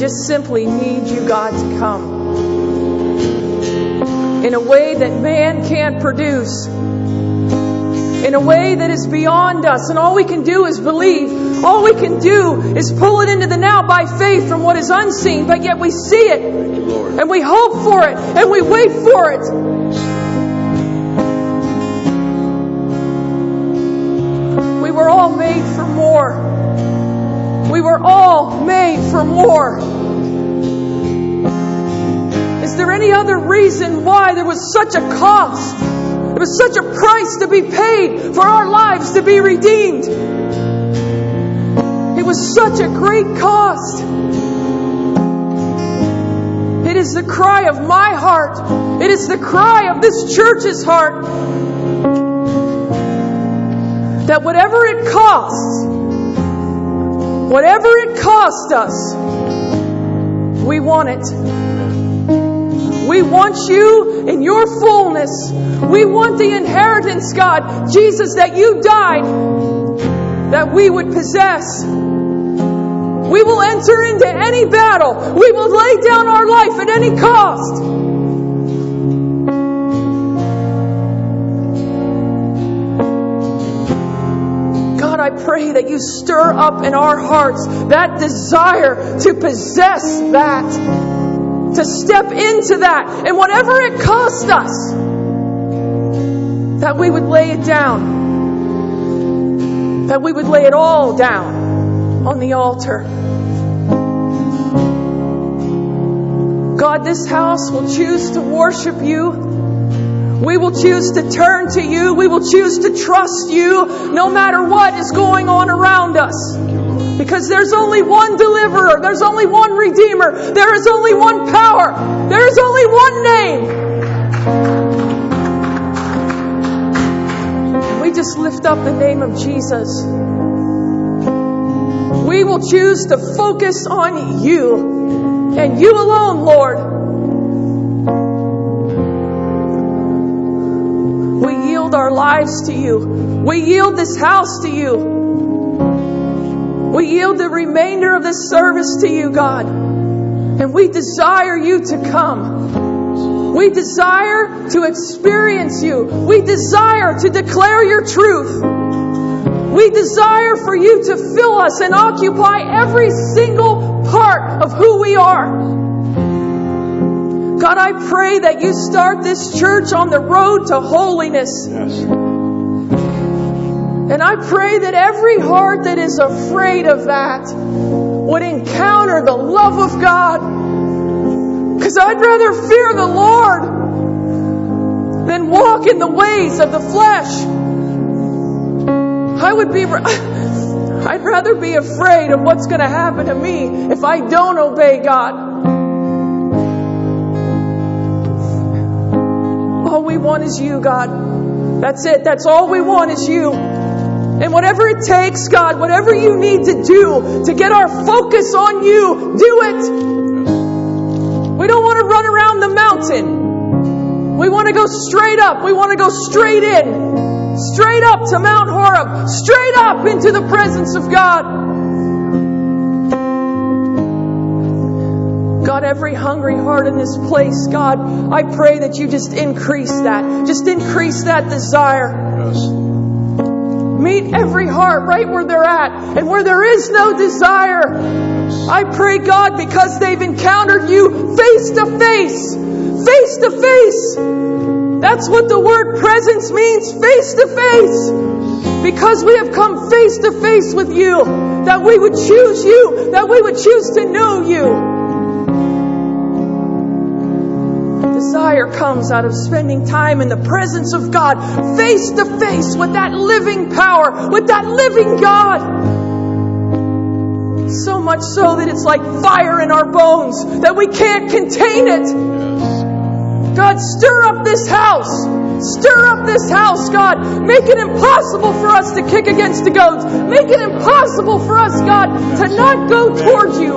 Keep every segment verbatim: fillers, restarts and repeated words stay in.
just simply need you, God, to come in a way that man can't produce, in a way that is beyond us. And all we can do is believe. All we can do is pull it into the now by faith from what is unseen, but yet we see it, and we hope for it, and we wait for it. We were all made for more. We were all made for more. Is there any other reason why there was such a cost? There was such a price to be paid for our lives to be redeemed. It was such a great cost. It is the cry of my heart. It is the cry of this church's heart that whatever it costs, whatever it costs us, we want it. We want you in your fullness. We want the inheritance, God, Jesus, that you died, that we would possess. We will enter into any battle. We will lay down our life at any cost. God, I pray that you stir up in our hearts that desire to possess that, to step into that, and whatever it costs us, that we would lay it down, that we would lay it all down on the altar. God, this house will choose to worship you. We will choose to turn to you. We will choose to trust you no matter what is going on around us. Because there's only one deliverer. There's only one redeemer. There is only one power. There is only one name. We just lift up the name of Jesus. We will choose to focus on you and you alone, Lord. We yield our lives to you. We yield this house to you. We yield the remainder of this service to you, God. And we desire you to come. We desire to experience you. We desire to declare your truth. We desire for you to fill us and occupy every single part of who we are. God, I pray that you start this church on the road to holiness. Yes. And I pray that every heart that is afraid of that would encounter the love of God. Because I'd rather fear the Lord than walk in the ways of the flesh. I would be, I'd rather be afraid of what's going to happen to me if I don't obey God. All we want is you, God. That's it. That's all we want is you. And whatever it takes, God, whatever you need to do to get our focus on you, do it. We don't want to run around the mountain. We want to go straight up. We want to go straight in. Straight up to Mount Horeb. Straight up into the presence of God. God, every hungry heart in this place, God, I pray that you just increase that. Just increase that desire. Yes. Meet every heart right where they're at. And where there is no desire, I pray, God, because they've encountered you face to face. Face to face. That's what the word presence means, face to face. Because we have come face to face with you, that we would choose you, that we would choose to know you. Desire comes out of spending time in the presence of God, face to face with that living power, with that living God. So much so that it's like fire in our bones, that we can't contain it. God, stir up this house. Stir up this house, God. Make it impossible for us to kick against the goats. Make it impossible for us, God, to not go towards you.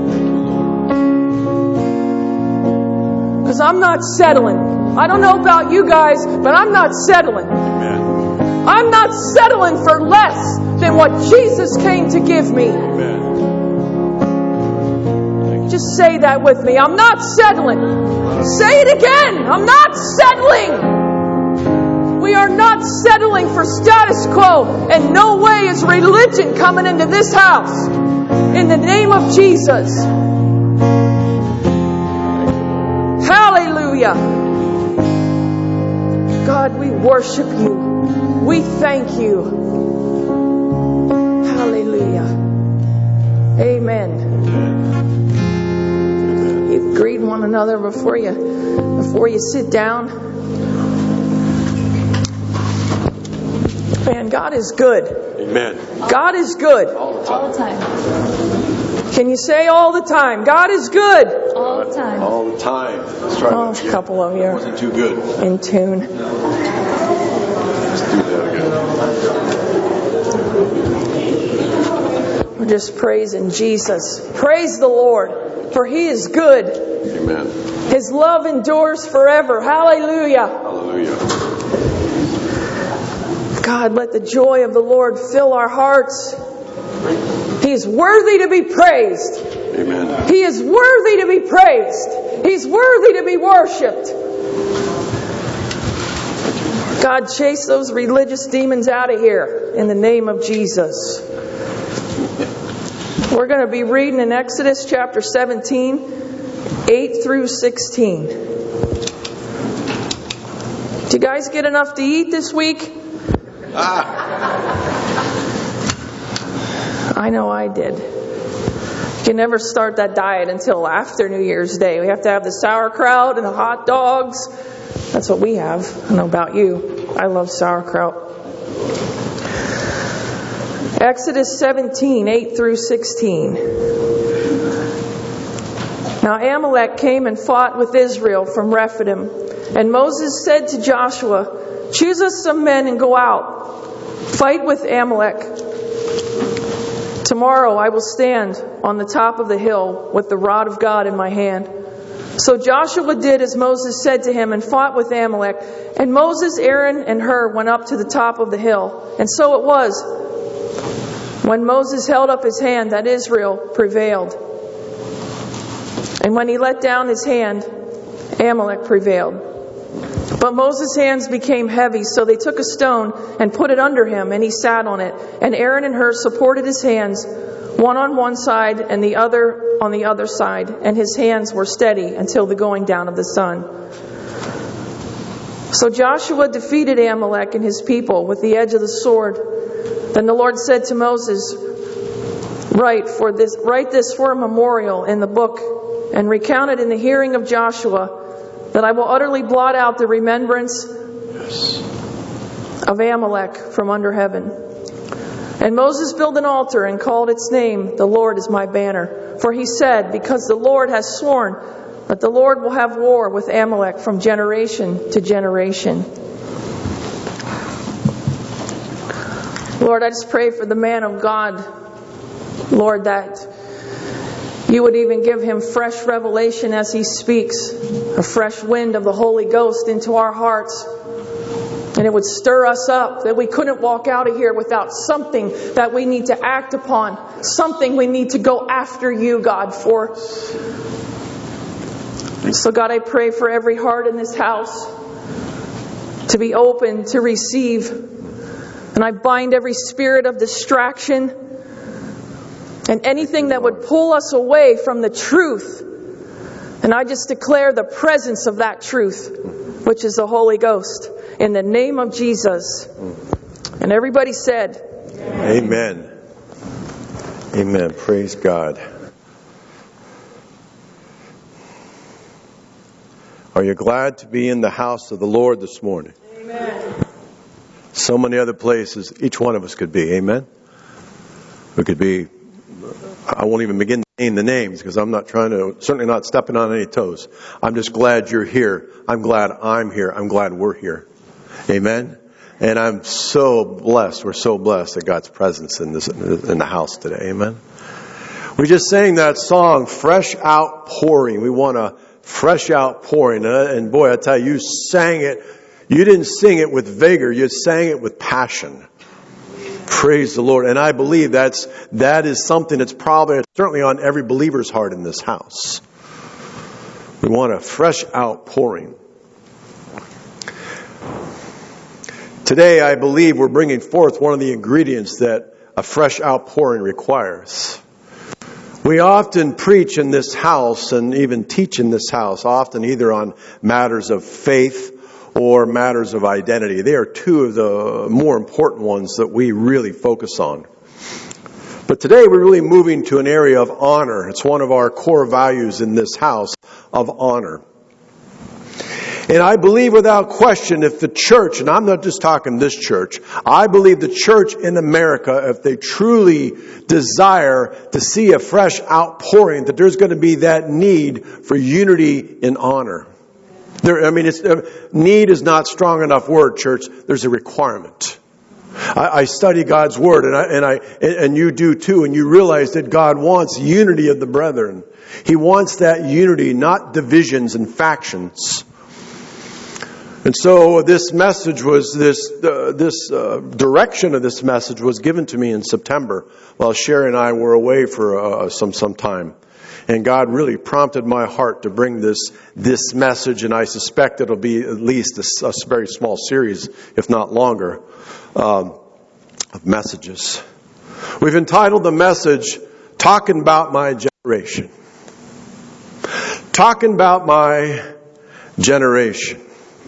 Because I'm not settling. I don't know about you guys, but I'm not settling. Amen. I'm not settling for less than what Jesus came to give me. Amen. Thank Just say that with me. I'm not settling. Say it again. I'm not settling. We are not settling for status quo. And no way is religion coming into this house. In the name of Jesus. Hallelujah. God, we worship you. We thank you. Hallelujah. Amen. You greet one another before you before you sit down. Man, God is good. Amen. God is good. All the time. All the time. Can you say all the time? God is good. All the time. All the time. Let's try Oh, that a again. couple of you It are wasn't too good. in tune. Let's do that again. We're just praising Jesus. Praise the Lord, for He is good. Amen. His love endures forever. Hallelujah. Hallelujah. God, let the joy of the Lord fill our hearts. He is worthy to be praised. Amen. He is worthy to be praised. He's worthy to be worshipped. God, chase those religious demons out of here in the name of Jesus. We're going to be reading in Exodus chapter seventeen, eight through sixteen. Did you guys get enough to eat this week? Ah. I know I did. You can never start that diet until after New Year's Day. We have to have the sauerkraut and the hot dogs. That's what we have. I don't know about you. I love sauerkraut. Exodus seventeen, eight through sixteen. Now Amalek came and fought with Israel from Rephidim. And Moses said to Joshua, "Choose us some men and go out. Fight with Amalek. Tomorrow I will stand on the top of the hill with the rod of God in my hand." So Joshua did as Moses said to him and fought with Amalek. And Moses, Aaron, and Hur went up to the top of the hill. And so it was, when Moses held up his hand, that Israel prevailed. And when he let down his hand, Amalek prevailed. But Moses' hands became heavy, so they took a stone and put it under him, and he sat on it. And Aaron and Hur supported his hands, one on one side and the other on the other side, and his hands were steady until the going down of the sun. So Joshua defeated Amalek and his people with the edge of the sword. Then the Lord said to Moses, Write for this, write this for a memorial in the book, and recount it in the hearing of Joshua, that I will utterly blot out the remembrance of Amalek from under heaven. And Moses built an altar and called its name, "The Lord is my banner." For he said, because the Lord has sworn that the Lord will have war with Amalek from generation to generation. Lord, I just pray for the man of God, Lord, that you would even give him fresh revelation as he speaks, a fresh wind of the Holy Ghost into our hearts. And it would stir us up, that we couldn't walk out of here without something that we need to act upon, something we need to go after you, God, for. So God, I pray for every heart in this house to be open to receive. And I bind every spirit of distraction and anything that would pull us away from the truth. And I just declare the presence of that truth, which is the Holy Ghost, in the name of Jesus. And everybody said, Amen. Amen. Praise God. Are you glad to be in the house of the Lord this morning? Amen. So many other places each one of us could be. Amen. We could be, I won't even begin to name the names because I'm not trying to, certainly not stepping on any toes. I'm just glad you're here. I'm glad I'm here. I'm glad we're here. Amen. And I'm so blessed. We're so blessed that God's presence in this, in the house today. Amen. We just sang that song, Fresh Outpouring. We want a fresh outpouring. And boy, I tell you, you sang it. You didn't sing it with vigor. You sang it with passion. Praise the Lord. And I believe that's, that is something that's probably, certainly on every believer's heart in this house. We want a fresh outpouring. Today, I believe we're bringing forth one of the ingredients that a fresh outpouring requires. We often preach in this house and even teach in this house, often either on matters of faith or matters of identity. They are two of the more important ones that we really focus on. But today we're really moving to an area of honor. It's one of our core values in this house, of honor. And I believe without question, if the church, and I'm not just talking this church, I believe the church in America, if they truly desire to see a fresh outpouring, that there's going to be that need for unity in honor. There, I mean, it's, uh, need is not strong enough word, church. There's a requirement. I, I study God's Word, and I, and I, and you do too, and you realize that God wants unity of the brethren. He wants that unity, not divisions and factions. And so this message was, this uh, this uh, direction of this message was given to me in September while Sherry and I were away for uh, some some time. And God really prompted my heart to bring this this message, and I suspect it'll be at least a, a very small series, if not longer, um, of messages. We've entitled the message, Talking About My Generation. Talking About My Generation.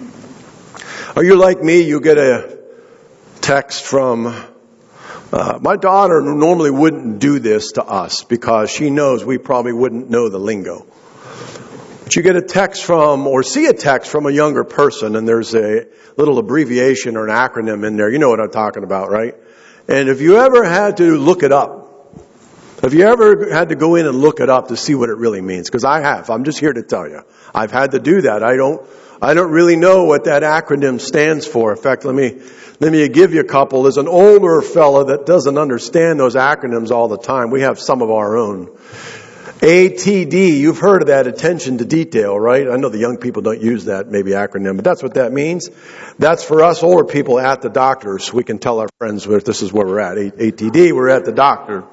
Are you like me? You get a text from... Uh, my daughter normally wouldn't do this to us because she knows we probably wouldn't know the lingo. But you get a text from, or see a text from a younger person, and there's a little abbreviation or an acronym in there. You know what I'm talking about, right? And if you ever had to look it up, have you ever had to go in and look it up to see what it really means? Because I have. I'm just here to tell you. I've had to do that. I don't, I don't really know what that acronym stands for. In fact, let me, let me give you a couple. There's an older fella that doesn't understand those acronyms all the time. We have some of our own. A T D, you've heard of that, attention to detail, right? I know the young people don't use that maybe acronym, but that's what that means. That's for us older people at the doctors. We can tell our friends that this is where we're at. A T D, we're at the doctor.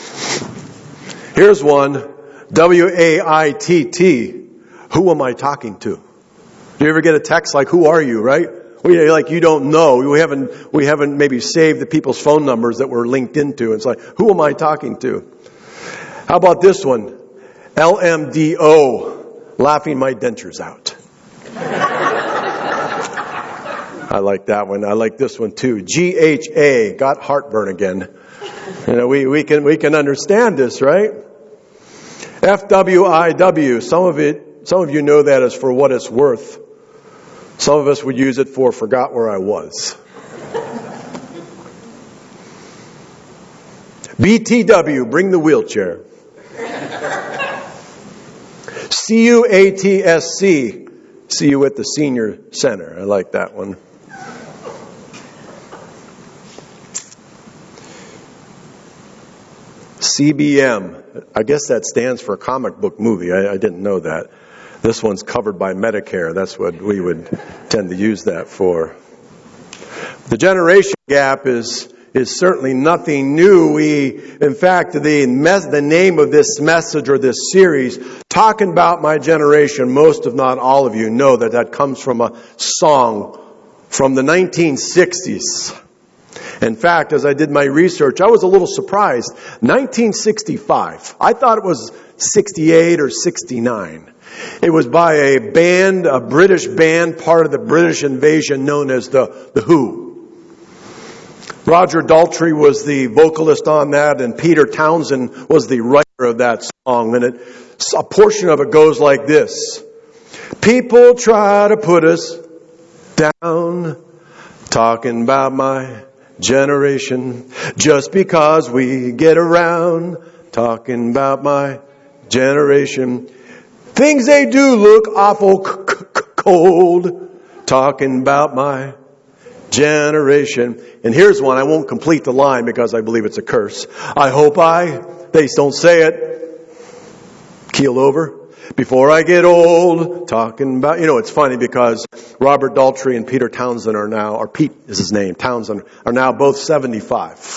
Here's one, W A I T T. Who am I talking to? Do you ever get a text like, who are you, right? We, like you don't know. We haven't, we haven't maybe saved the people's phone numbers that we're linked into. It's like, who am I talking to? How about this one? L M D O, laughing my dentures out. I like that one. I like this one too. G H A, got heartburn again. You know, we, we can, we can understand this, right? F W I W, some of it, some of you know that as for what it's worth. Some of us would use it for forgot where I was. B T W, bring the wheelchair. C U A T S C, see you at the senior center. I like that one. C B M, I guess that stands for comic book movie. I, I didn't know that. This one's covered by Medicare. That's what we would tend to use that for. The generation gap is is certainly nothing new. We, in fact, the mes- the name of this message or this series, Talking About My Generation, most if not all of you know that that comes from a song from the nineteen sixties. In fact, as I did my research, I was a little surprised. nineteen sixty-five. I thought it was sixty-eight or sixty-nine. It was by a band, a British band, part of the British invasion known as the, the Who. Roger Daltrey was the vocalist on that, and Peter Townsend was the writer of that song. And it, a portion of it goes like this. People try to put us down, talking about my generation, just because we get around, talking about my generation. Things they do look awful c- c- cold, talking about my generation. And here's one, I won't complete the line because I believe it's a curse. I hope I, they don't say it, keel over, before I get old, talking about, you know, it's funny because Robert Daltrey and Peter Townsend are now, or Pete is his name, Townsend, are now both seventy-five.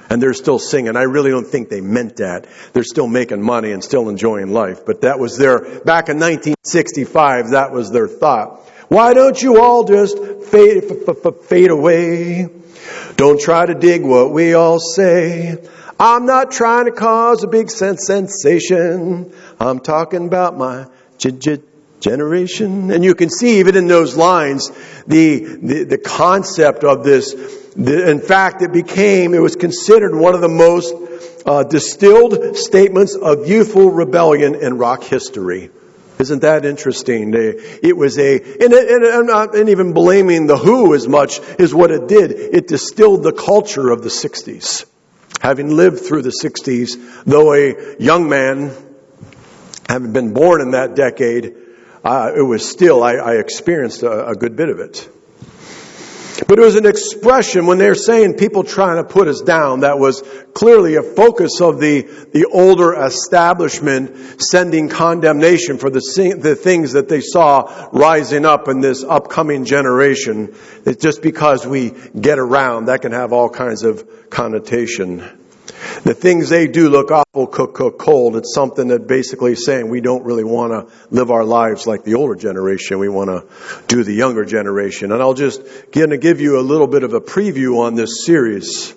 And they're still singing. I really don't think they meant that. They're still making money and still enjoying life. But that was their, back in nineteen sixty-five, that was their thought. Why don't you all just fade, f- f- f- fade away? Don't try to dig what we all say. I'm not trying to cause a big sense sensation. I'm talking about my j- j- generation. And you can see even in those lines, the, the, the concept of this. The, in fact, it became, it was considered one of the most uh, distilled statements of youthful rebellion in rock history. Isn't that interesting? They, it was a, and, and I'm not and even blaming the Who as much as what it did. It distilled the culture of the sixties. Having lived through the sixties, though a young man, having been born in that decade, uh, it was still, I, I experienced a, a good bit of it. But it was an expression when they're saying people trying to put us down. That was clearly a focus of the, the older establishment sending condemnation for the, the things that they saw rising up in this upcoming generation. It's just because we get around, that can have all kinds of connotation. The things they do look awful, cook, cook, cold. It's something that basically is saying we don't really want to live our lives like the older generation. We want to do the younger generation. And I'll just going to give you a little bit of a preview on this series.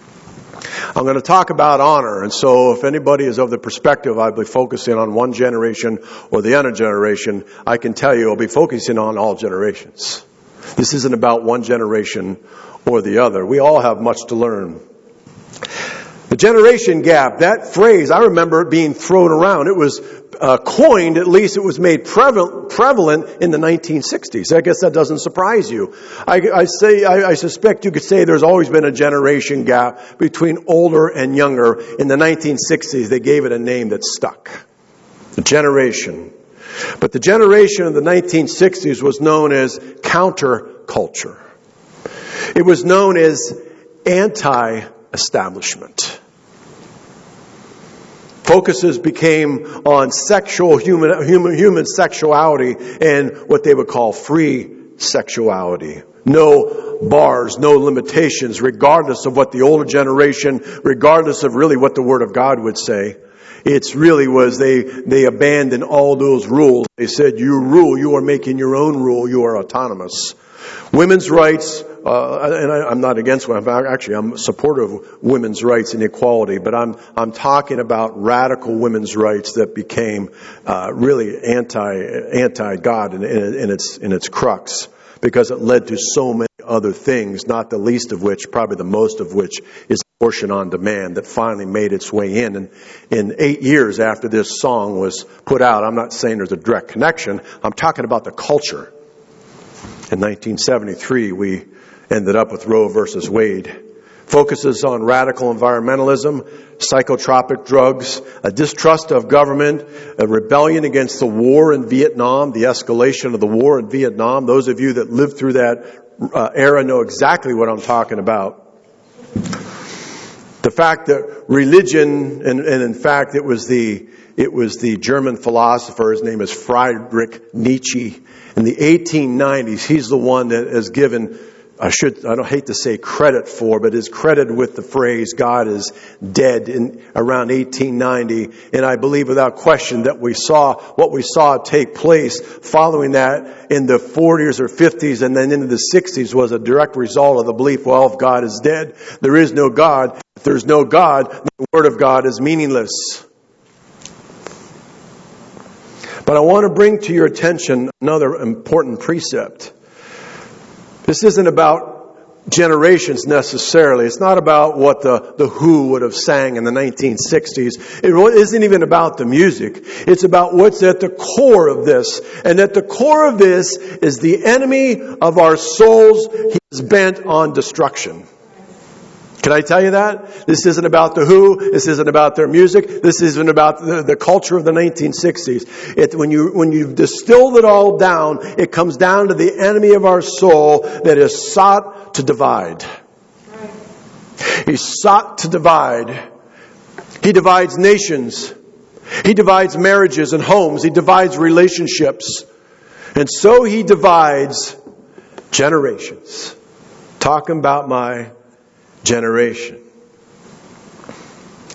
I'm going to talk about honor. And so if anybody is of the perspective I'll be focusing on one generation or the other generation, I can tell you I'll be focusing on all generations. This isn't about one generation or the other. We all have much to learn. The generation gap, that phrase, I remember it being thrown around. It was uh, coined, at least it was made prevalent, prevalent in the nineteen sixties. I guess that doesn't surprise you. I, I say, I, I suspect you could say there's always been a generation gap between older and younger. In the nineteen sixties, they gave it a name that stuck. The generation. But the generation of the nineteen sixties was known as counterculture. It was known as anti-establishment. Focuses became on sexual, human, human, human sexuality and what they would call free sexuality. No bars, no limitations, regardless of what the older generation, regardless of really what the Word of God would say. It's really was they, they abandoned all those rules. They said, you rule, you are making your own rule, you are autonomous. Women's rights, uh, and I, I'm not against women. Actually, I'm supportive of women's rights and equality. But I'm I'm talking about radical women's rights that became uh, really anti anti God in, in, in its in its crux, because it led to so many other things. Not the least of which, probably the most of which, is abortion on demand that finally made its way in. And in eight years after this song was put out, I'm not saying there's a direct connection. I'm talking about the culture. In nineteen seventy-three, we ended up with Roe versus Wade. Focuses on radical environmentalism, psychotropic drugs, a distrust of government, a rebellion against the war in Vietnam, the escalation of the war in Vietnam. Those of you that lived through that uh, era know exactly what I'm talking about. The fact that religion, and, and in fact it was the it was the German philosopher, his name is Friedrich Nietzsche. In the eighteen nineties, he's the one that has given, I should, I don't hate to say credit for, but is credited with the phrase God is dead in around eighteen ninety. And I believe without question that we saw, what we saw take place following that in the forties or fifties and then into the sixties was a direct result of the belief, well, if God is dead, there is no God. If there's no God, the Word of God is meaningless. But I want to bring to your attention another important precept. This isn't about generations necessarily. It's not about what the, the Who would have sang in the nineteen sixties. It isn't even about the music. It's about what's at the core of this. And at the core of this is the enemy of our souls. He is bent on destruction. Can I tell you that? This isn't about the Who. This isn't about their music. This isn't about the, the culture of the nineteen sixties. It, when you, when you've distilled it all down, it comes down to the enemy of our soul that is sought to divide. He's sought to divide. He divides nations. He divides marriages and homes. He divides relationships. And so he divides generations. Talking about my generation.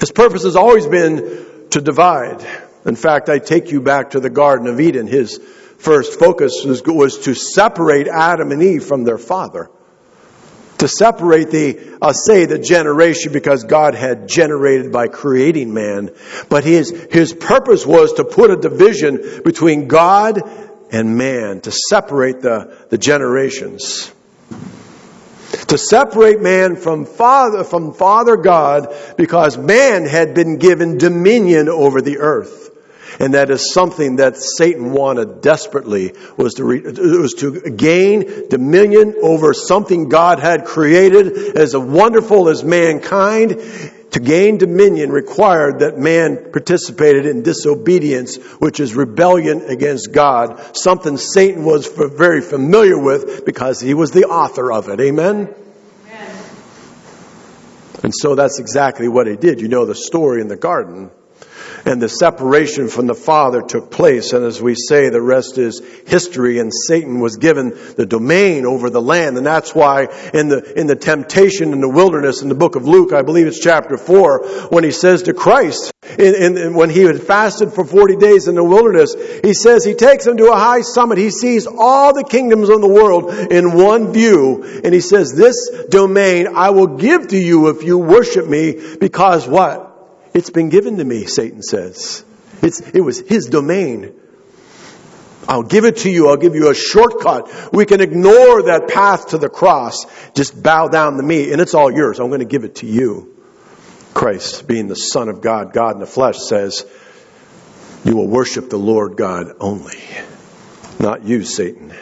His purpose has always been to divide. In fact, I take you back to the Garden of Eden. His first focus was, was to separate Adam and Eve from their father. To separate the, I'll say the generation, because God had generated by creating man. But his, his purpose was to put a division between God and man, to separate the, the generations. To separate man from Father, from Father God, because man had been given dominion over the earth. And that is something that Satan wanted desperately, was to, re, was to gain dominion over something God had created as wonderful as mankind. To gain dominion required that man participated in disobedience, which is rebellion against God. Something Satan was very familiar with because he was the author of it. Amen? Amen. And so that's exactly what he did. You know the story in the garden. And the separation from the Father took place. And as we say, the rest is history. And Satan was given the domain over the land. And that's why in the in the temptation in the wilderness, in the book of Luke, I believe it's chapter four, when he says to Christ, in, in, in, when he had fasted for forty days in the wilderness, he says he takes him to a high summit. He sees all the kingdoms of the world in one view. And he says, this domain I will give to you if you worship me, because what? It's been given to me, Satan says. It's, it was his domain. I'll give it to you. I'll give you a shortcut. We can ignore that path to the cross. Just bow down to me, and it's all yours. I'm going to give it to you. Christ, being the Son of God, God in the flesh, says, you will worship the Lord God only, not you, Satan.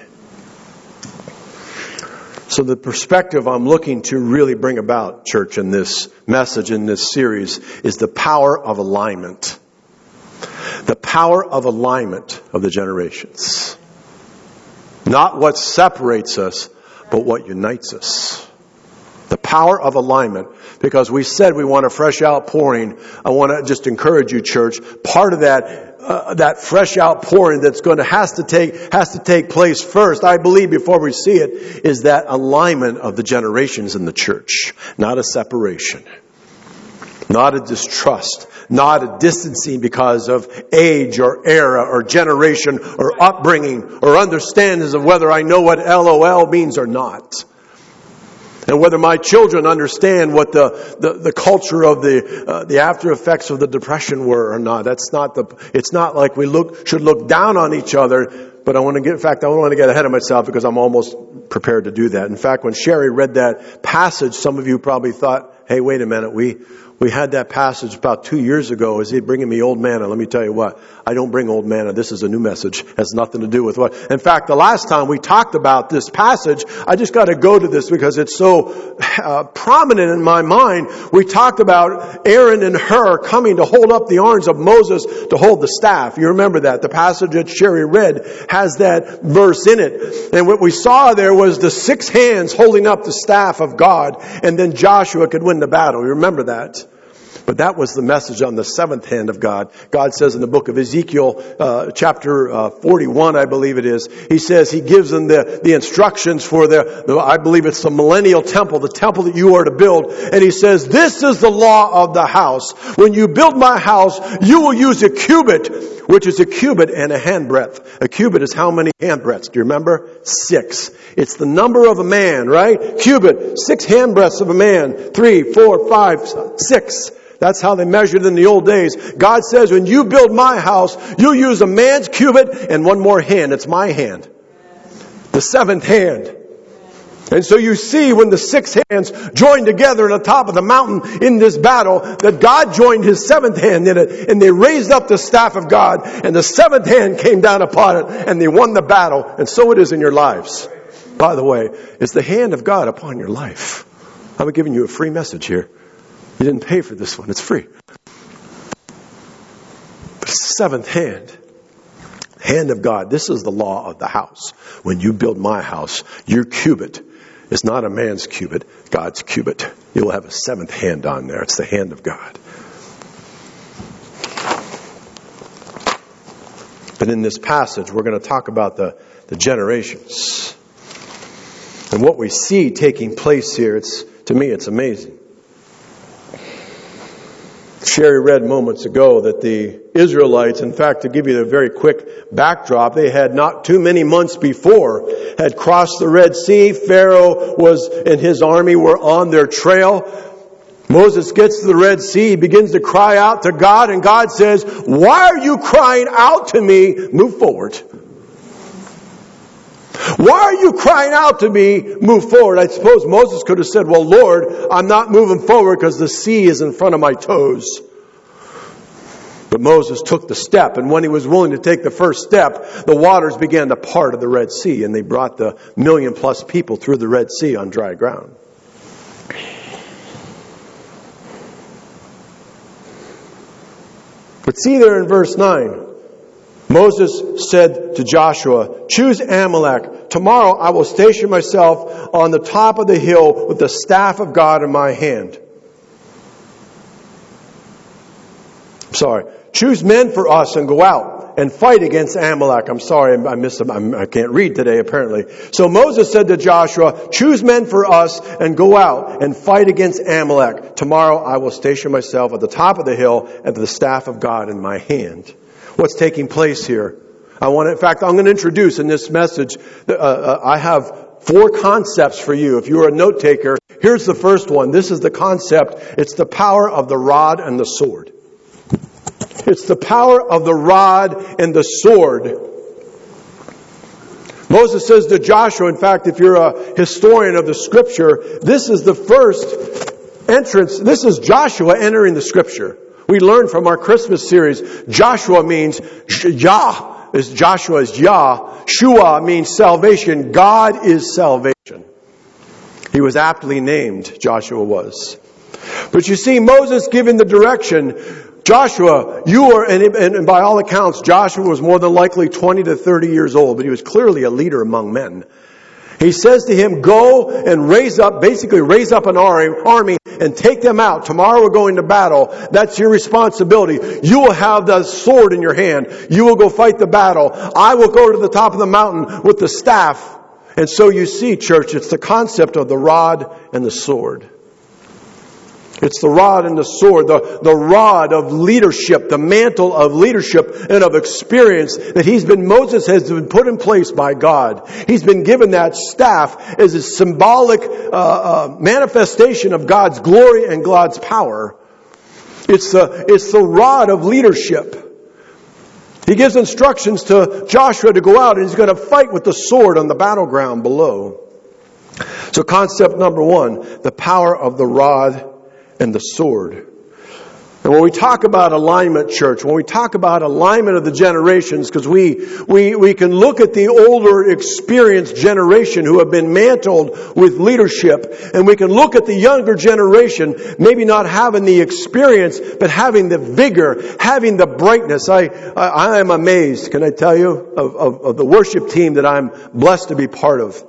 So the perspective I'm looking to really bring about, church, in this message, in this series, is the power of alignment. The power of alignment of the generations. Not what separates us, but what unites us. The power of alignment. Because we said we want a fresh outpouring. I want to just encourage you, church. Part of that Uh, that fresh outpouring that's going to has to take has to take place first, I believe, before we see it, is that alignment of the generations in the church, not a separation, not a distrust, not a distancing because of age or era or generation or upbringing or understandings of whether I know what L O L means or not. And whether my children understand what the, the, the culture of the uh, the after effects of the Depression were or not. That's not the. It's not like we look should look down on each other. But I want to get. In fact, I don't want to get ahead of myself because I'm almost prepared to do that. In fact, when Sherry read that passage, some of you probably thought, "Hey, wait a minute. We we had that passage about two years ago. Is he bringing me old manna?" Let me tell you what. I don't bring old manna. This is a new message. It has nothing to do with what. In fact, the last time we talked about this passage, I just got to go to this because it's so uh, prominent in my mind. We talked about Aaron and Hur coming to hold up the arms of Moses to hold the staff. You remember that. The passage that Sherry read has that verse in it. And what we saw there was the six hands holding up the staff of God, and then Joshua could win the battle. You remember that? But that was the message on the seventh hand of God. God says in the book of Ezekiel, uh, chapter uh, forty-one, I believe it is, he says he gives them the, the instructions for the, the, I believe it's the millennial temple, the temple that you are to build. And he says, this is the law of the house. When you build my house, you will use a cubit, which is a cubit and a handbreadth. A cubit is how many handbreadths? Do you remember? Six. It's the number of a man, right? Cubit, six handbreadths of a man. Three, four, five, six. That's how they measured in the old days. God says, when you build my house, you'll use a man's cubit and one more hand. It's my hand. The seventh hand. And so you see when the six hands joined together on the top of the mountain in this battle, that God joined his seventh hand in it, and they raised up the staff of God, and the seventh hand came down upon it, and they won the battle. And so it is in your lives. By the way, it's the hand of God upon your life. I'm giving you a free message here. You didn't pay for this one. It's free. But it's the seventh hand. Hand of God. This is the law of the house. When you build my house, your cubit is not a man's cubit, God's cubit. You'll have a seventh hand on there. It's the hand of God. But in this passage, we're going to talk about the, the generations. And what we see taking place here, it's to me, it's amazing. Sherry read moments ago that the Israelites, in fact, to give you a very quick backdrop, they had not too many months before had crossed the Red Sea. Pharaoh was and his army were on their trail. Moses gets to the Red Sea, he begins to cry out to God, and God says, "Why are you crying out to me? Move forward." Why are you crying out to me? Move forward. I suppose Moses could have said, "Well, Lord, I'm not moving forward because the sea is in front of my toes." But Moses took the step, and when he was willing to take the first step, the waters began to part of the Red Sea, and they brought the million plus people through the Red Sea on dry ground. But see there in verse nine, Moses said to Joshua, "Choose Amalek. Tomorrow I will station myself on the top of the hill with the staff of God in my hand." Sorry. "Choose men for us and go out and fight against Amalek." I'm sorry, I missed them. I'm, I can't read today, apparently. So Moses said to Joshua, "Choose men for us and go out and fight against Amalek. Tomorrow I will station myself at the top of the hill and with the staff of God in my hand." What's taking place here? I want to, in fact, I'm going to introduce in this message, uh, uh, I have four concepts for you. If you're a note taker, here's the first one. This is the concept. It's the power of the rod and the sword. It's the power of the rod and the sword. Moses says to Joshua, in fact, if you're a historian of the Scripture, this is the first entrance. This is Joshua entering the Scripture. We learned from our Christmas series, Joshua means Yah. Is Joshua is Yah. Shua means salvation. God is salvation. He was aptly named, Joshua was. But you see, Moses giving the direction, Joshua, you are, and, and by all accounts, Joshua was more than likely twenty to thirty years old, but he was clearly a leader among men. He says to him, "Go and raise up, basically raise up an army and take them out. Tomorrow we're going to battle. That's your responsibility. You will have the sword in your hand. You will go fight the battle. I will go to the top of the mountain with the staff." And so you see, church, it's the concept of the rod and the sword. It's the rod and the sword, the, the rod of leadership, the mantle of leadership and of experience that he's been, Moses has been put in place by God. He's been given that staff as a symbolic uh, uh, manifestation of God's glory and God's power. It's the, it's the rod of leadership. He gives instructions to Joshua to go out and he's going to fight with the sword on the battleground below. So concept number one, the power of the rod and the sword. And when we talk about alignment, church, when we talk about alignment of the generations, because we, we, we can look at the older experienced generation who have been mantled with leadership, and we can look at the younger generation, maybe not having the experience, but having the vigor, having the brightness. I, I, I am amazed, can I tell you, of, of, of the worship team that I'm blessed to be part of.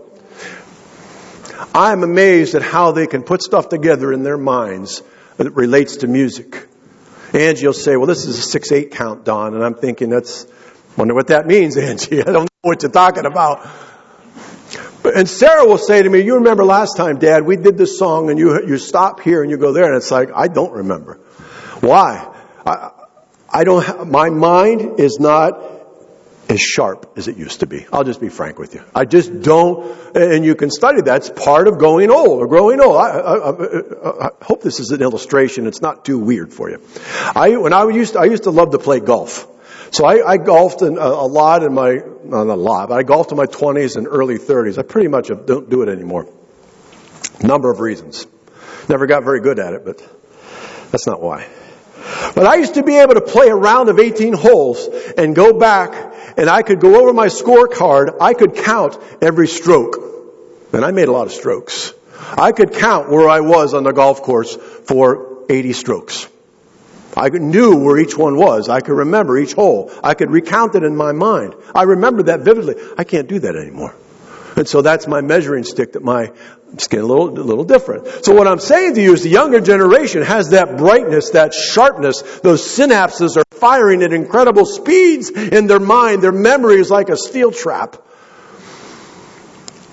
I'm amazed at how they can put stuff together in their minds that relates to music. Angie will say, "Well, this is a six eight count, Don." And I'm thinking, that's, wonder what that means, Angie. I don't know what you're talking about. But, and Sarah will say to me, "You remember last time, Dad, we did this song and you you stop here and you go there." And it's like, I don't remember. Why? I, I don't have, my mind is not as sharp as it used to be. I'll just be frank with you. I just don't, and you can study that. It's part of going old or growing old. I, I, I, I hope this is an illustration. It's not too weird for you. I when I used to, I used to love to play golf. So I, I golfed in, a, a lot in my, not a lot, but I golfed in my twenties and early thirties. I pretty much don't do it anymore. Number of reasons. Never got very good at it, but that's not why. But I used to be able to play a round of eighteen holes and go back, and I could go over my scorecard. I could count every stroke. And I made a lot of strokes. I could count where I was on the golf course for eighty strokes. I knew where each one was. I could remember each hole. I could recount it in my mind. I remember that vividly. I can't do that anymore. And so that's my measuring stick that my skin a little, a little different. So what I'm saying to you is the younger generation has that brightness, that sharpness. Those synapses are firing at incredible speeds in their mind. Their memory is like a steel trap.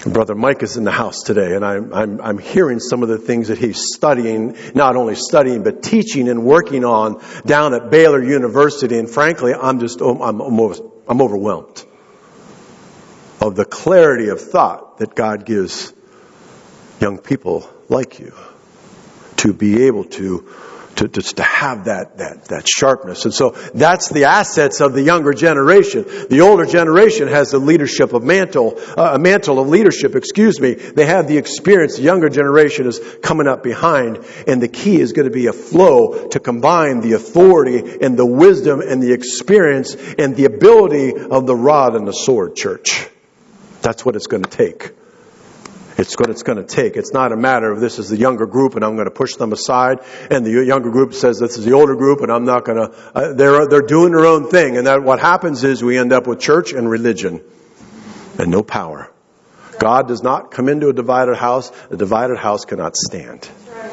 Brother Mike is in the house today, and I'm, I'm, I'm hearing some of the things that he's studying, not only studying, but teaching and working on down at Baylor University. And frankly, I'm just, I'm, I'm, I'm overwhelmed of the clarity of thought that God gives young people like you to be able to To, to, to have that, that, that sharpness. And so that's the assets of the younger generation. The older generation has the leadership of mantle, uh, a mantle of leadership, excuse me. They have the experience. The younger generation is coming up behind. And the key is going to be a flow to combine the authority and the wisdom and the experience and the ability of the rod and the sword, church. That's what it's going to take. It's what it's going to take. It's not a matter of this is the younger group and I'm going to push them aside, and the younger group says this is the older group and I'm not going to. Uh, they're they're doing their own thing, and that what happens is we end up with church and religion, and no power. God does not come into a divided house. A divided house cannot stand.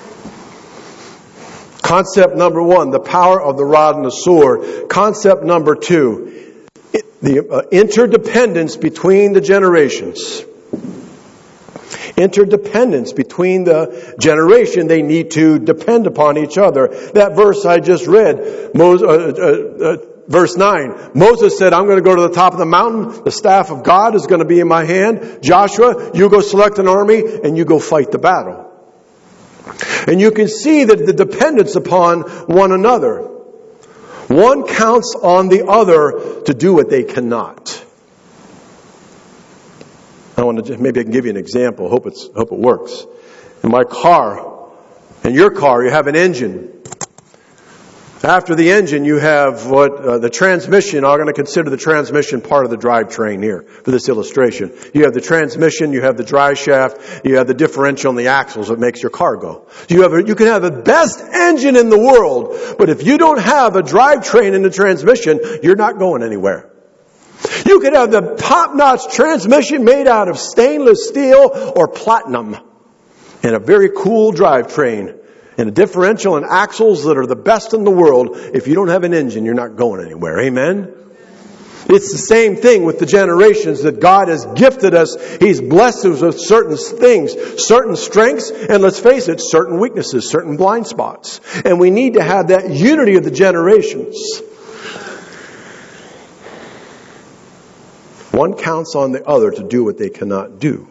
Concept number one: the power of the rod and the sword. Concept number two: the uh, interdependence between the generations. Interdependence between the generation. They need to depend upon each other. That verse I just read, Moses, uh, uh, uh, verse nine. Moses said, I'm going to go to the top of the mountain. The staff of God is going to be in my hand. Joshua, you go select an army and you go fight the battle. And you can see that the dependence upon one another. One counts on the other to do what they cannot. I want to just, maybe I can give you an example. Hope it's hope it works. In my car, in your car, you have an engine. After the engine, you have what uh, the transmission. I'm going to consider the transmission part of the drivetrain here for this illustration. You have the transmission, you have the drive shaft, you have the differential and the axles that makes your car go. You have a, you can have the best engine in the world, but if you don't have a drivetrain in the transmission, you're not going anywhere. You could have the top-notch transmission made out of stainless steel or platinum and a very cool drivetrain and a differential and axles that are the best in the world. If you don't have an engine, you're not going anywhere. Amen? It's the same thing with the generations that God has gifted us. He's blessed us with certain things, certain strengths, and let's face it, certain weaknesses, certain blind spots. And we need to have that unity of the generations. One counts on the other to do what they cannot do.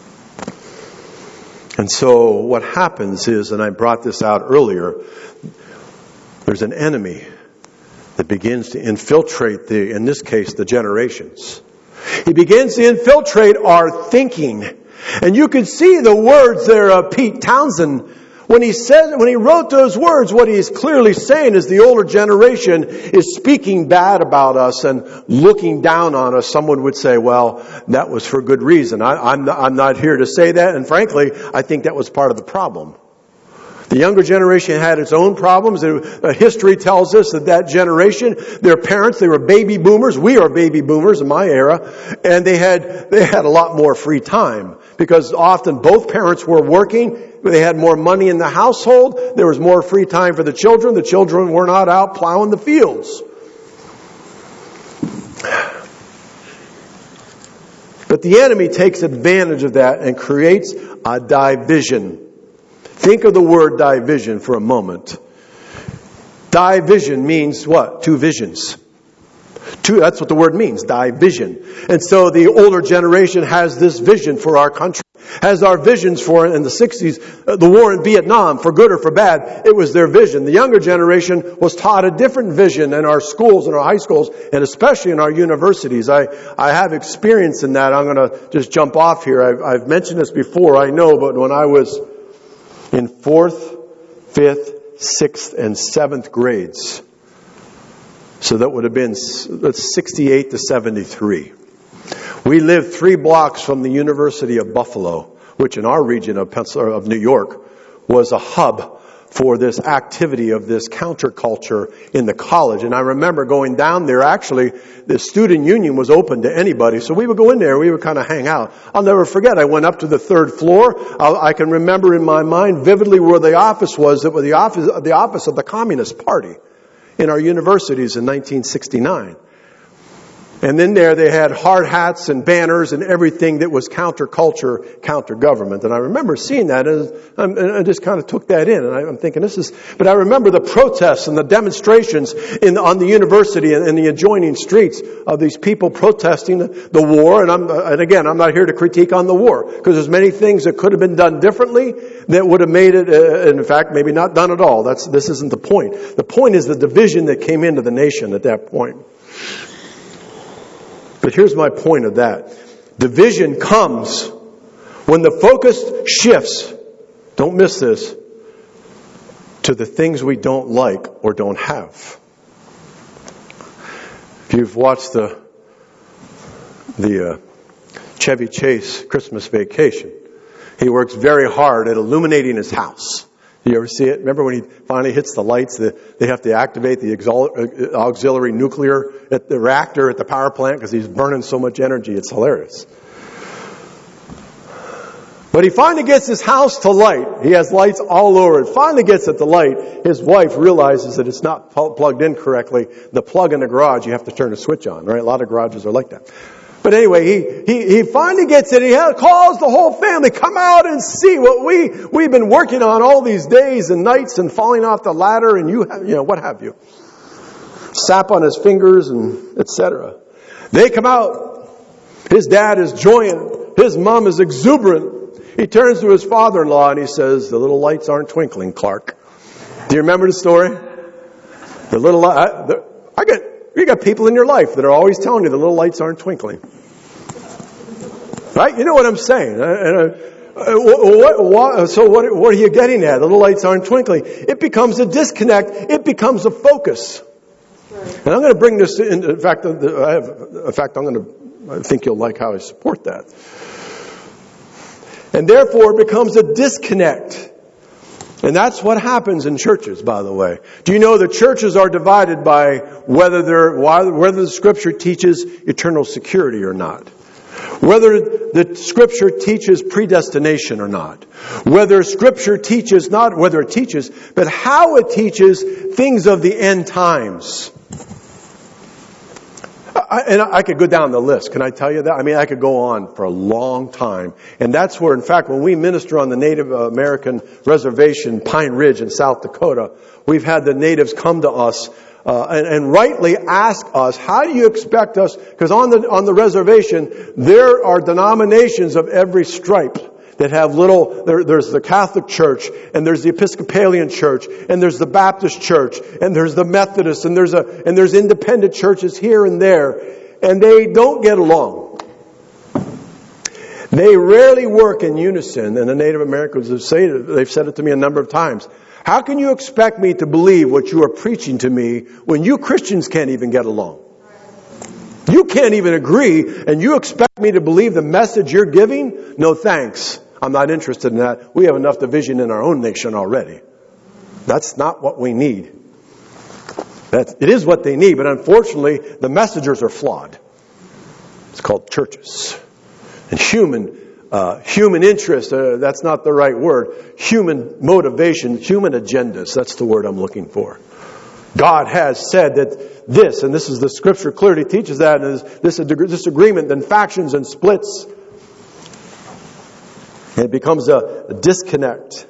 And so what happens is, and I brought this out earlier, there's an enemy that begins to infiltrate the, in this case, the generations. He begins to infiltrate our thinking. And you can see the words there of Pete Townsend. When he said, when he wrote those words, what he is clearly saying is the older generation is speaking bad about us and looking down on us. Someone would say, well, that was for good reason. I, I'm, not, I'm not here to say that. And frankly, I think that was part of the problem. The younger generation had its own problems. History tells us that that generation, their parents, they were baby boomers. We are baby boomers in my era. And they had, they had a lot more free time because often both parents were working. They had more money in the household. There was more free time for the children. The children were not out plowing the fields. But the enemy takes advantage of that and creates a division. Think of the word division for a moment. Division means what? Two visions. Two, that's what the word means, division. And so the older generation has this vision for our country. Has our visions for, in the sixties, the war in Vietnam, for good or for bad, it was their vision. The younger generation was taught a different vision in our schools, in our high schools, and especially in our universities. I, I have experience in that. I'm going to just jump off here. I've, I've mentioned this before, I know, but when I was in fourth, fifth, sixth, and seventh grades, so that would have been that's sixty-eight to seventy-three. We lived three blocks from the University of Buffalo, which in our region of Pennsylvania, of New York, was a hub for this activity of this counterculture in the college. And I remember going down there, actually, the student union was open to anybody. So we would go in there, we would kind of hang out. I'll never forget, I went up to the third floor. I'll, I can remember in my mind vividly where the office was. It was the office, the office of the Communist Party in our universities in nineteen sixty-nine. And then there they had hard hats and banners and everything that was counterculture, counter-government. And I remember seeing that, and I just kind of took that in. And I'm thinking, this is... But I remember the protests and the demonstrations in, on the university and in the adjoining streets of these people protesting the, the war. And, I'm, and again, I'm not here to critique on the war, because there's many things that could have been done differently that would have made it, uh, in fact, maybe not done at all. That's This isn't the point. The point is the division that came into the nation at that point. But here's my point of that. Division comes when the focus shifts, don't miss this, to the things we don't like or don't have. If you've watched the the uh, Chevy Chase Christmas Vacation, he works very hard at illuminating his house. You ever see it? Remember when he finally hits the lights, the, they have to activate the auxiliary nuclear at the reactor at the power plant because he's burning so much energy. It's hilarious. But he finally gets his house to light. He has lights all over it. Finally gets it to light. His wife realizes that it's not plugged in correctly. The plug in the garage, you have to turn a switch on, right? A lot of garages are like that. But anyway, he, he, he finally gets it. He calls the whole family, come out and see what we, we've been working on all these days and nights and falling off the ladder and you have, you know, what have you. Sap on his fingers and et cetera. They come out. His dad is joyous. His mom is exuberant. He turns to his father-in-law and he says, the little lights aren't twinkling, Clark. Do you remember the story? The little light, I, the, I got, you got people in your life that are always telling you the little lights aren't twinkling. Right? You know what I'm saying. And, uh, what, what, so what, what are you getting at? The little lights aren't twinkling. It becomes a disconnect. It becomes a focus. And I'm going to bring this in. In fact, I have, in fact, I'm going to, I think you'll like how I support that. And therefore it becomes a disconnect. And that's what happens in churches, by the way. Do you know that churches are divided by whether they're, whether the Scripture teaches eternal security or not? Whether the Scripture teaches predestination or not? Whether Scripture teaches, not whether it teaches, but how it teaches things of the end times. I, and I could go down the list. Can I tell you that? I mean, I could go on for a long time. And that's where, in fact, when we minister on the Native American reservation, Pine Ridge in South Dakota, we've had the natives come to us uh, and, and rightly ask us, how do you expect us? Because on the on the reservation, there are denominations of every stripe that have little, there, there's the Catholic Church, and there's the Episcopalian Church, and there's the Baptist Church, and there's the Methodist, and there's a, and there's independent churches here and there, and they don't get along. They rarely work in unison, and the Native Americans have said it, they've said it to me a number of times. How can you expect me to believe what you are preaching to me when you Christians can't even get along? You can't even agree, and you expect me to believe the message you're giving? No thanks. I'm not interested in that. We have enough division in our own nation already. That's not what we need. That's, it is what they need, but unfortunately, the messengers are flawed. It's called churches. And human, uh, human interest, uh, that's not the right word. Human motivation, human agendas, that's the word I'm looking for. God has said that this, and this is the Scripture clearly teaches that, and this is disagreement, then factions and splits. And it becomes a, a disconnect.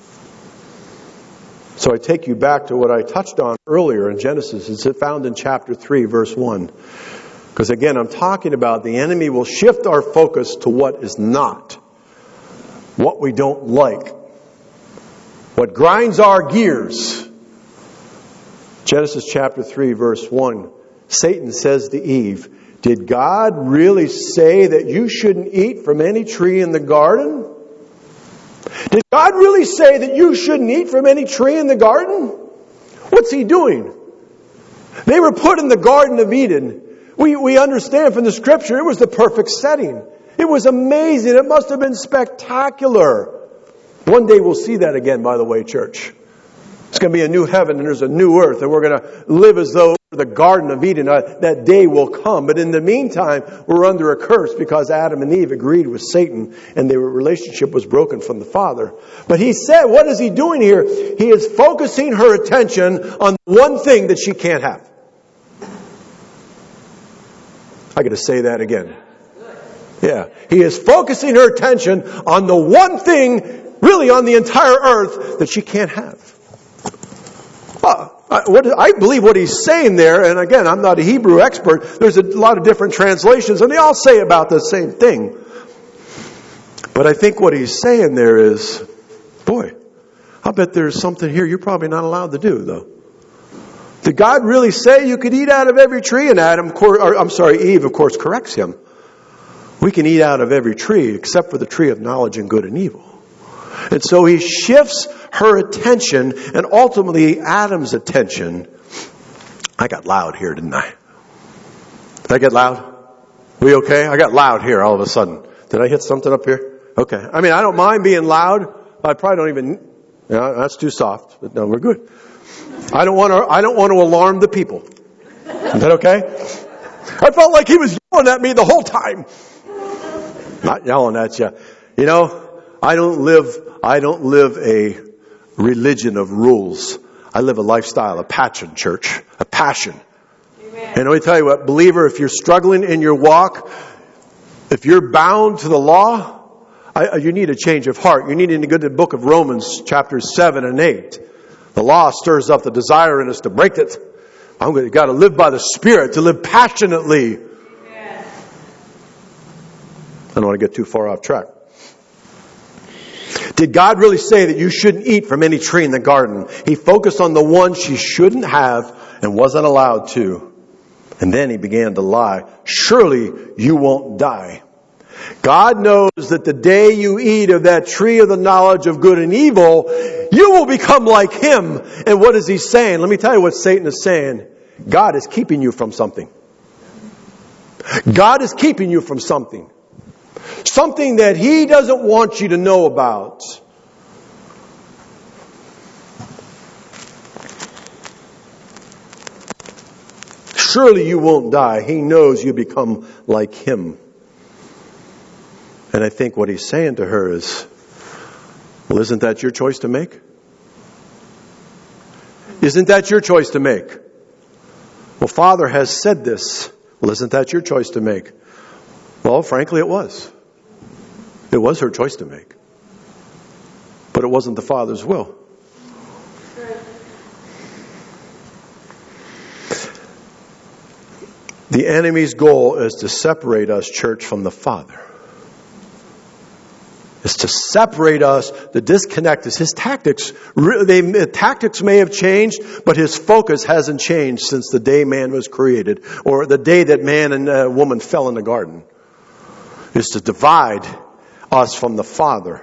So I take you back to what I touched on earlier in Genesis. It's found in chapter three, verse one. Because again, I'm talking about the enemy will shift our focus to what is not, what we don't like, what grinds our gears. Genesis chapter three, verse one. Satan says to Eve, did God really say that you shouldn't eat from any tree in the garden? Did God really say that you shouldn't eat from any tree in the garden? What's he doing? They were put in the Garden of Eden. We, we understand from the Scripture it was the perfect setting. It was amazing. It must have been spectacular. One day we'll see that again, by the way, church. It's going to be a new heaven and there's a new earth, and we're going to live as though the Garden of Eden, uh, that day will come. But in the meantime, we're under a curse because Adam and Eve agreed with Satan and their relationship was broken from the Father. But he said, what is he doing here? He is focusing her attention on one thing that she can't have. I got to say that again. Yeah. He is focusing her attention on the one thing, really on the entire earth, that she can't have. Uh, I, what, I believe what he's saying there, and again, I'm not a Hebrew expert, there's a lot of different translations, and they all say about the same thing. But I think what he's saying there is, boy, I bet there's something here you're probably not allowed to do, though. Did God really say you could eat out of every tree? And Adam, or, I'm sorry, Eve, of course, corrects him. We can eat out of every tree except for the tree of knowledge and good and evil. And so he shifts her attention and ultimately Adam's attention. I got loud here, didn't I? Did I get loud? We okay? I got loud here all of a sudden. Did I hit something up here? Okay. I mean, I don't mind being loud. I probably don't even, you know, that's too soft. But no, we're good. I don't want to, I don't want to alarm the people. Is that okay? I felt like he was yelling at me the whole time. Not yelling at you. You know, I don't live, I don't live a religion of rules. I live a lifestyle, a passion, church, a passion. Amen. And let me tell you what, believer, if you're struggling in your walk, if you're bound to the law, I, you need a change of heart. You need to go to the book of Romans, chapters seven and eight. The law stirs up the desire in us to break it. I'm going to got to live by the Spirit, to live passionately. Amen. I don't want to get too far off track. Did God really say that you shouldn't eat from any tree in the garden? He focused on the one she shouldn't have and wasn't allowed to. And then he began to lie. Surely you won't die. God knows that the day you eat of that tree of the knowledge of good and evil, you will become like Him. And what is He saying? Let me tell you what Satan is saying. God is keeping you from something. God is keeping you from something. Something that He doesn't want you to know about. Surely you won't die. He knows you become like Him. And I think what he's saying to her is, well, isn't that your choice to make? Isn't that your choice to make? Well, Father has said this. Well, isn't that your choice to make? Well, frankly, it was. It was her choice to make. But it wasn't the Father's will. The enemy's goal is to separate us, church, from the Father. Is to separate us, to disconnect us. His tactics, they, tactics may have changed, but his focus hasn't changed since the day man was created, or the day that man and uh, woman fell in the garden. Is to divide us from the Father.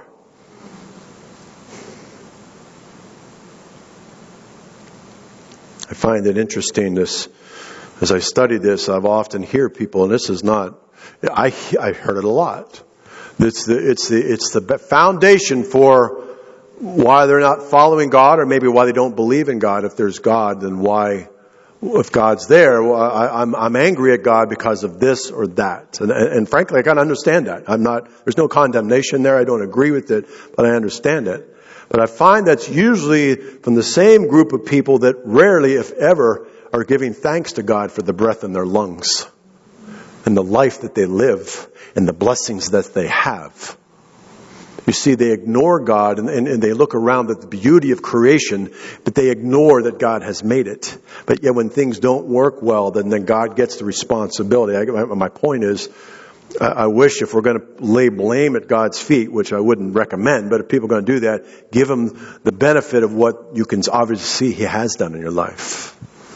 I find it interesting, this, as I study this, I've often hear people, and this is not, I, I heard it a lot. It's the, it's the, it's the foundation for why they're not following God, or maybe why they don't believe in God. If there's God, then why, if God's there, well, I, I'm, I'm angry at God because of this or that. And, and frankly, I can understand that. I'm not, there's no condemnation there. I don't agree with it, but I understand it. But I find that's usually from the same group of people that rarely, if ever, are giving thanks to God for the breath in their lungs and the life that they live and the blessings that they have. You see, they ignore God and, and, and they look around at the beauty of creation, but they ignore that God has made it. But yet when things don't work well, then, then God gets the responsibility. I, my, my point is, I, I wish if we're going to lay blame at God's feet, which I wouldn't recommend, but if people are going to do that, give Him the benefit of what you can obviously see He has done in your life.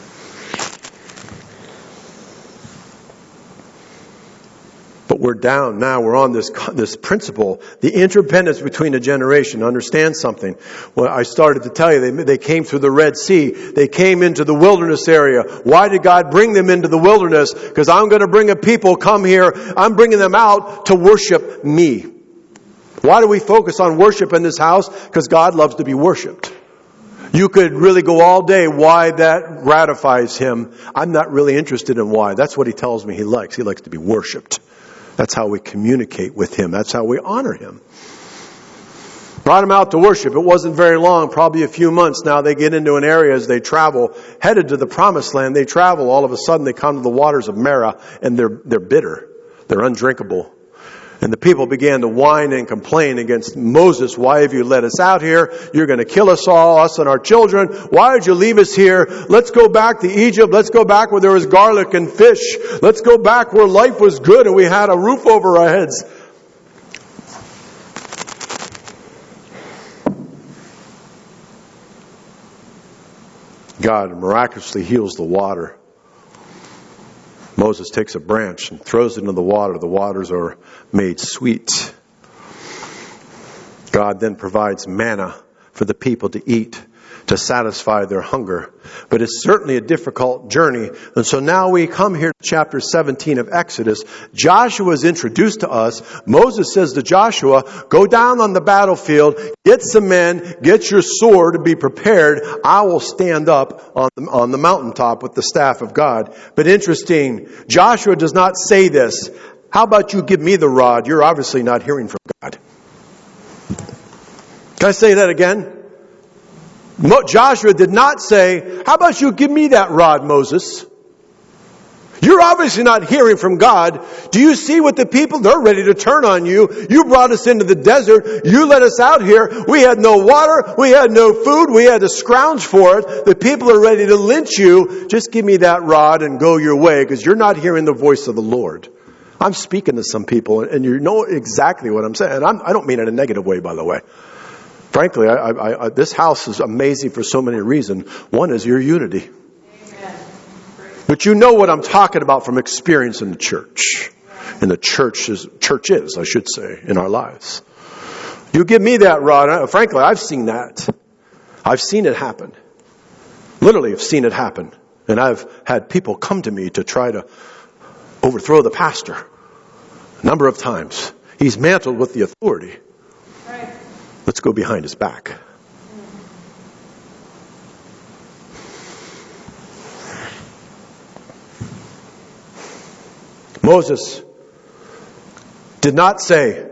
But we're down now. We're on this this principle, the interdependence between a generation. Understand something. Well, I started to tell you, they, they came through the Red Sea. They came into the wilderness area. Why did God bring them into the wilderness? Because I'm going to bring a people, come here. I'm bringing them out to worship me. Why do we focus on worship in this house? Because God loves to be worshipped. You could really go all day why that gratifies Him. I'm not really interested in why. That's what He tells me He likes. He likes to be worshipped. That's how we communicate with Him. That's how we honor Him. Brought them out to worship. It wasn't very long, probably a few months. Now they get into an area as they travel, headed to the promised land. They travel. All of a sudden they come to the waters of Marah, and they're, they're bitter. They're undrinkable. And the people began to whine and complain against Moses. Why have you let us out here? You're going to kill us all, us and our children. Why did you leave us here? Let's go back to Egypt. Let's go back where there was garlic and fish. Let's go back where life was good and we had a roof over our heads. God miraculously heals the water. Moses takes a branch and throws it into the water. The waters are made sweet. God then provides manna for the people to eat, to satisfy their hunger. But it's certainly a difficult journey. And so now we come here to chapter seventeen of Exodus. Joshua is introduced to us. Moses says to Joshua, go down on the battlefield, get some men, get your sword to be prepared. I will stand up on the, on the mountaintop with the staff of God. But interesting, Joshua does not say this. How about you give me the rod? You're obviously not hearing from God. Can I say that again? Joshua did not say, how about you give me that rod, Moses? You're obviously not hearing from God. Do you see what the people, they're ready to turn on you. You brought us into the desert. You let us out here. We had no water. We had no food. We had to scrounge for it. The people are ready to lynch you. Just give me that rod and go your way, because you're not hearing the voice of the Lord. I'm speaking to some people, and you know exactly what I'm saying. And I'm, I don't mean it in a negative way, by the way. Frankly, I, I, I, this house is amazing for so many reasons. One is your unity. Amen. But you know what I'm talking about from experience in the church. In the churches, churches, I should say, in our lives. You give me that rod. Frankly, I've seen that. I've seen it happen. Literally, I've seen it happen. And I've had people come to me to try to overthrow the pastor. A number of times. He's mantled with the authority. Right. Let's go behind his back. Moses did not say,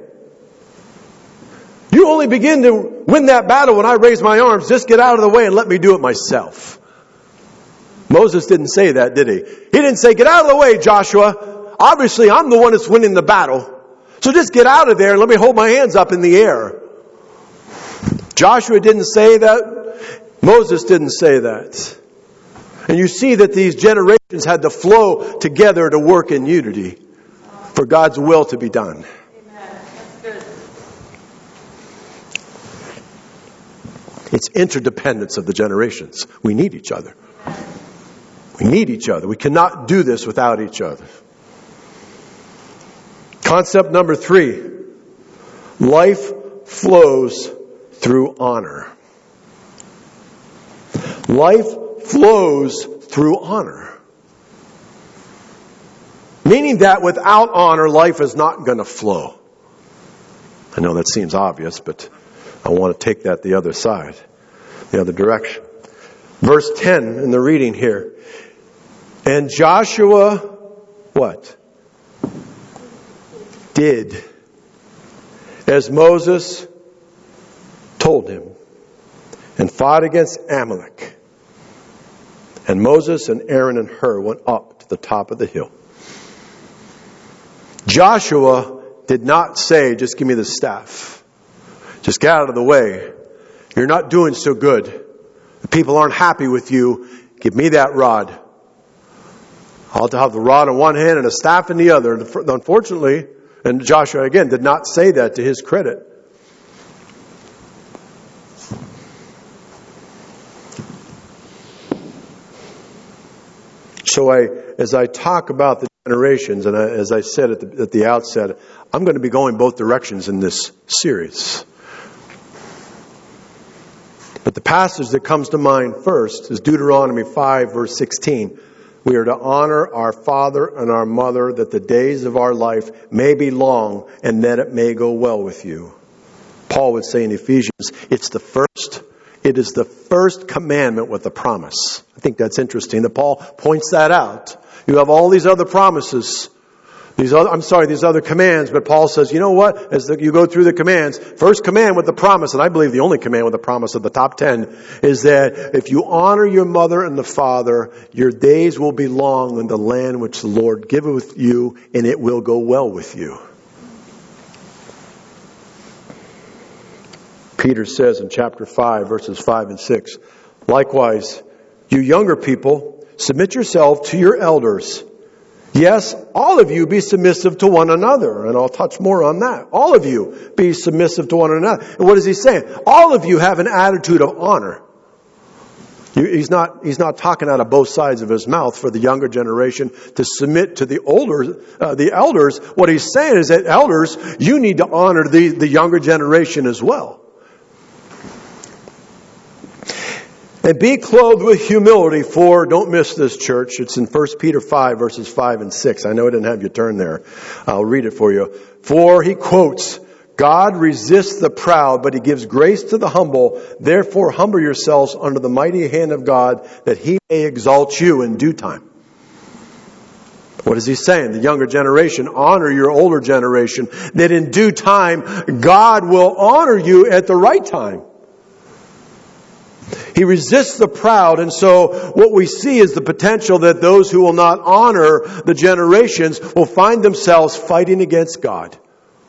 you only begin to win that battle when I raise my arms. Just get out of the way and let me do it myself. Moses didn't say that, did he? He didn't say, get out of the way, Joshua. Obviously, I'm the one that's winning the battle. So just get out of there and let me hold my hands up in the air. Joshua didn't say that. Moses didn't say that. And you see that these generations had to flow together to work in unity for God's will to be done. Amen. That's good. It's interdependence of the generations. We need each other. We need each other. We cannot do this without each other. Concept number three. Life flows through honor. Life flows through honor. Meaning that without honor, life is not going to flow. I know that seems obvious, but I want to take that the other side, the other direction. Verse ten in the reading here. And Joshua, what? Did as Moses told him, and fought against Amalek. And Moses and Aaron and Hur went up to the top of the hill. Joshua did not say, just give me the staff. Just get out of the way. You're not doing so good. The people aren't happy with you. Give me that rod. I'll have the rod in one hand and a staff in the other. Unfortunately, and Joshua again did not say that to his credit. So I, as I talk about the generations, and I, as I said at the, at the outset, I'm going to be going both directions in this series. But the passage that comes to mind first is Deuteronomy five, verse sixteen. We are to honor our father and our mother, that the days of our life may be long and that it may go well with you. Paul would say in Ephesians, it's the first, it is the first commandment with a promise. I think that's interesting that Paul points that out. You have all these other promises. These other, I'm sorry, these other commands, but Paul says, you know what? As the, you go through the commands, first command with the promise, and I believe the only command with the promise of the top ten, is that if you honor your mother and the father, your days will be long in the land which the Lord giveth you, and it will go well with you. Peter says in chapter five, verses five and six, likewise, you younger people, submit yourself to your elders. Yes, all of you be submissive to one another. And I'll touch more on that. All of you be submissive to one another. And what is he saying? All of you have an attitude of honor. He's not, he's not talking out of both sides of his mouth for the younger generation to submit to the older, uh, the elders. What he's saying is that elders, you need to honor the, the younger generation as well. And be clothed with humility, for, don't miss this, church, it's in First Peter five, verses five and six. I know I didn't have you turn there. I'll read it for you. For, he quotes, God resists the proud, but he gives grace to the humble. Therefore, humble yourselves under the mighty hand of God, that he may exalt you in due time. What is he saying? The younger generation, honor your older generation, that in due time, God will honor you at the right time. He resists the proud, and so what we see is the potential that those who will not honor the generations will find themselves fighting against God.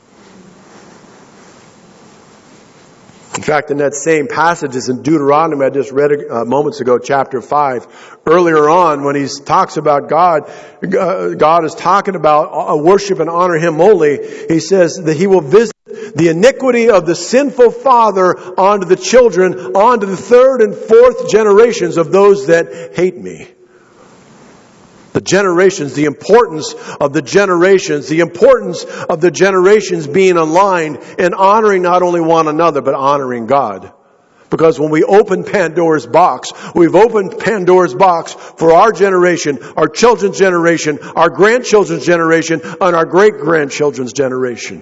In fact, in that same passage is in Deuteronomy, I just read uh, moments ago, chapter five. Earlier on, when he talks about God, uh, God is talking about uh, worship and honor Him only. He says that He will visit the iniquity of the sinful father onto the children, onto the third and fourth generations of those that hate me. The generations, the importance of the generations, the importance of the generations being aligned and honoring not only one another, but honoring God. Because when we open Pandora's box, we've opened Pandora's box for our generation, our children's generation, our grandchildren's generation, and our great-grandchildren's generation.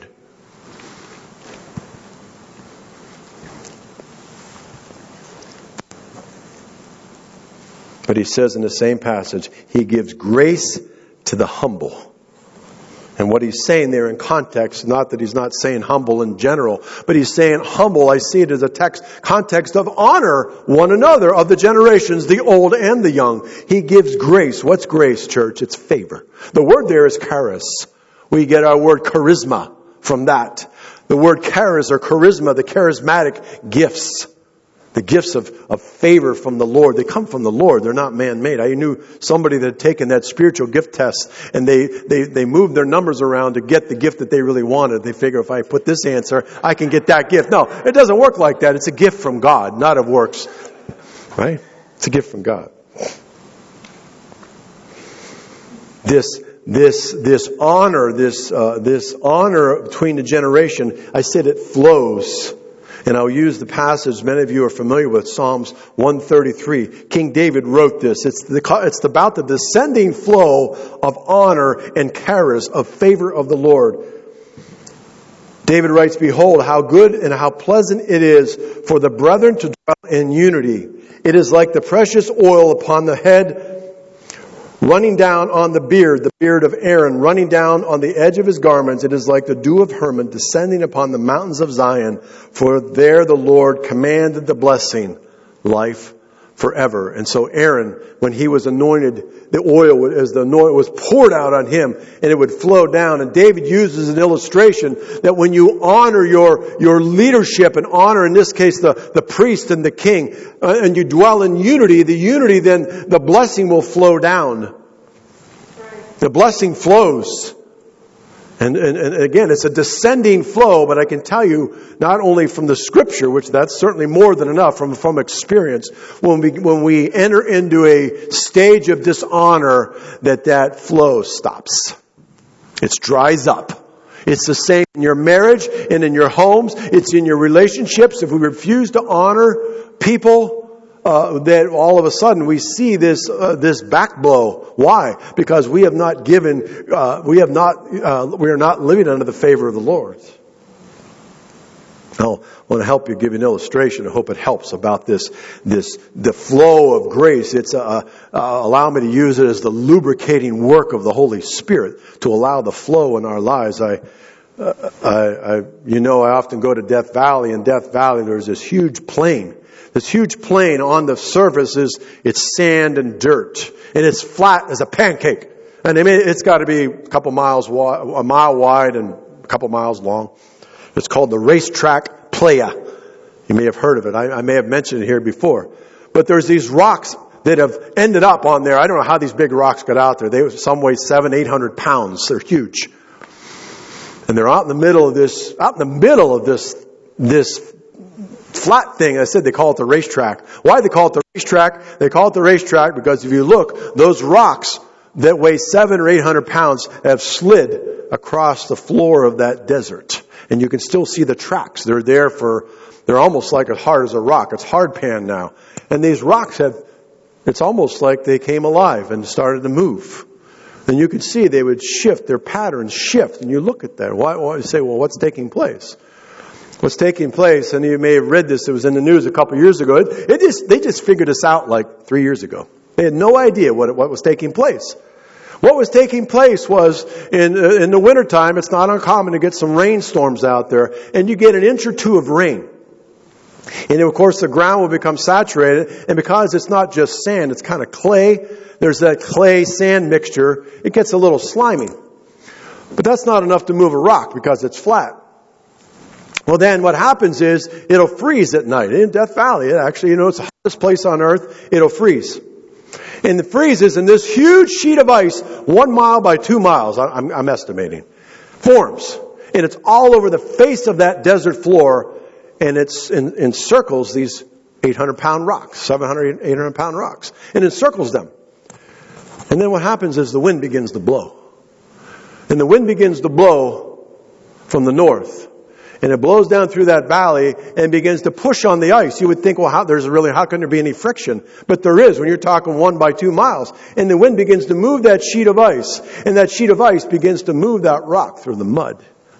But he says in the same passage, he gives grace to the humble. And what he's saying there in context, not that he's not saying humble in general, but he's saying humble, I see it as a text, context of honor one another, of the generations, the old and the young. He gives grace. What's grace, church? It's favor. The word there is charis. We get our word charisma from that. The word charis or charisma, the charismatic gifts. The gifts of, of favor from the Lord. They come from the Lord. They're not man-made. I knew somebody that had taken that spiritual gift test and they, they, they moved their numbers around to get the gift that they really wanted. They figure if I put this answer, I can get that gift. No, it doesn't work like that. It's a gift from God, not of works. Right? It's a gift from God. This This this honor, this uh, this honor between the generation, I said it flows. And I'll use the passage many of you are familiar with, Psalms one thirty-three. King David wrote this. It's, the, it's about the descending flow of honor and charis, of favor of the Lord. David writes, behold, how good and how pleasant it is for the brethren to dwell in unity. It is like the precious oil upon the head, running down on the beard, the beard of Aaron, running down on the edge of his garments. It is like the dew of Hermon descending upon the mountains of Zion. For there the Lord commanded the blessing, life forever. And so Aaron, when he was anointed, the oil, as the oil was poured out on him, and it would flow down. And David uses an illustration that when you honor your, your leadership, and honor in this case the, the priest and the king, uh, and you dwell in unity, the unity, then the blessing will flow down. The blessing flows. And, and, and again, it's a descending flow, but I can tell you, not only from the Scripture, which that's certainly more than enough from, from experience, when we, when we enter into a stage of dishonor, that that flow stops. It dries up. It's the same in your marriage and in your homes. It's in your relationships. If we refuse to honor people, Uh, that all of a sudden we see this uh, this back blow. Why? Because we have not given, uh, we have not, uh, we are not living under the favor of the Lord. Now, I want to help you, give you an illustration. I hope it helps about this, this, the flow of grace. It's, uh, uh, allow me to use it as the lubricating work of the Holy Spirit to allow the flow in our lives. I, uh, I, I, you know, I often go to Death Valley. In Death Valley, there's this huge plain. This huge plain on the surface is, it's sand and dirt. And it's flat as a pancake. And I mean, it's got to be a couple miles wide, a mile wide and a couple miles long. It's called the Racetrack Playa. You may have heard of it. I, I may have mentioned it here before. But there's these rocks that have ended up on there. I don't know how these big rocks got out there. They some weigh seven, eight hundred pounds. They're huge. And they're out in the middle of this, out in the middle of this, this flat thing. I said they call it the racetrack. Why do they call it the racetrack? They call it the racetrack because if you look, those rocks that weigh seven or eight hundred pounds have slid across the floor of that desert. And you can still see the tracks. They're there for, they're almost like as hard as a rock. It's hard pan now. And these rocks have, it's almost like they came alive and started to move. And you could see they would shift, their patterns shift. And you look at that. Why, why you say, well, what's taking place? What's taking place, and you may have read this, it was in the news a couple years ago. It, it just, they just figured this out like three years ago. They had no idea what, what was taking place. What was taking place was in uh, in the wintertime, it's not uncommon to get some rainstorms out there, and you get an inch or two of rain. And of course the ground will become saturated, and because it's not just sand, it's kind of clay, there's that clay sand mixture, it gets a little slimy. But that's not enough to move a rock because it's flat. Well then what happens is, it'll freeze at night. In Death Valley, it actually, you know, it's the hottest place on earth, it'll freeze. And it freezes, and this huge sheet of ice, one mile by two miles, I'm, I'm estimating, forms. And it's all over the face of that desert floor, and it's in, encircles these eight hundred pound rocks, seven hundred, eight hundred pound rocks, and encircles them. And then what happens is the wind begins to blow. And the wind begins to blow from the north. And it blows down through that valley and begins to push on the ice. You would think, well, how, there's really, how can there be any friction? But there is when you're talking one by two miles. And the wind begins to move that sheet of ice. And that sheet of ice begins to move that rock through the mud.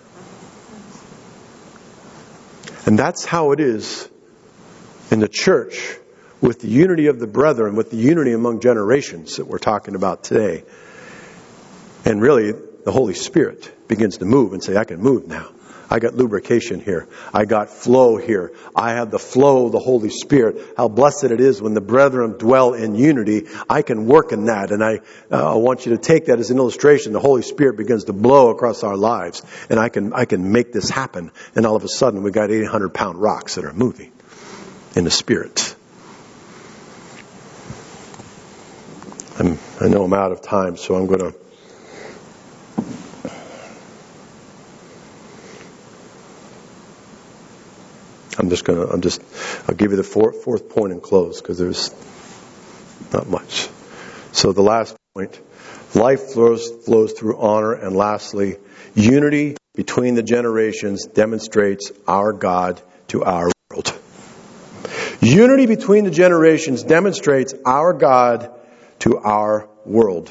And that's how it is in the church with the unity of the brethren, with the unity among generations that we're talking about today. And really, the Holy Spirit begins to move and say, I can move now. I got lubrication here. I got flow here. I have the flow of the Holy Spirit. How blessed it is when the brethren dwell in unity. I can work in that. And I, uh, I want you to take that as an illustration. The Holy Spirit begins to blow across our lives. And I can, I can make this happen. And all of a sudden we got eight hundred pound rocks that are moving in the Spirit. I'm, I know I'm out of time, so I'm going to I'm just going to, I'm just, I'll give you the fourth, fourth point and close because there's not much. So the last point, life flows, flows through honor. And lastly, unity between the generations demonstrates our God to our world. Unity between the generations demonstrates our God to our world.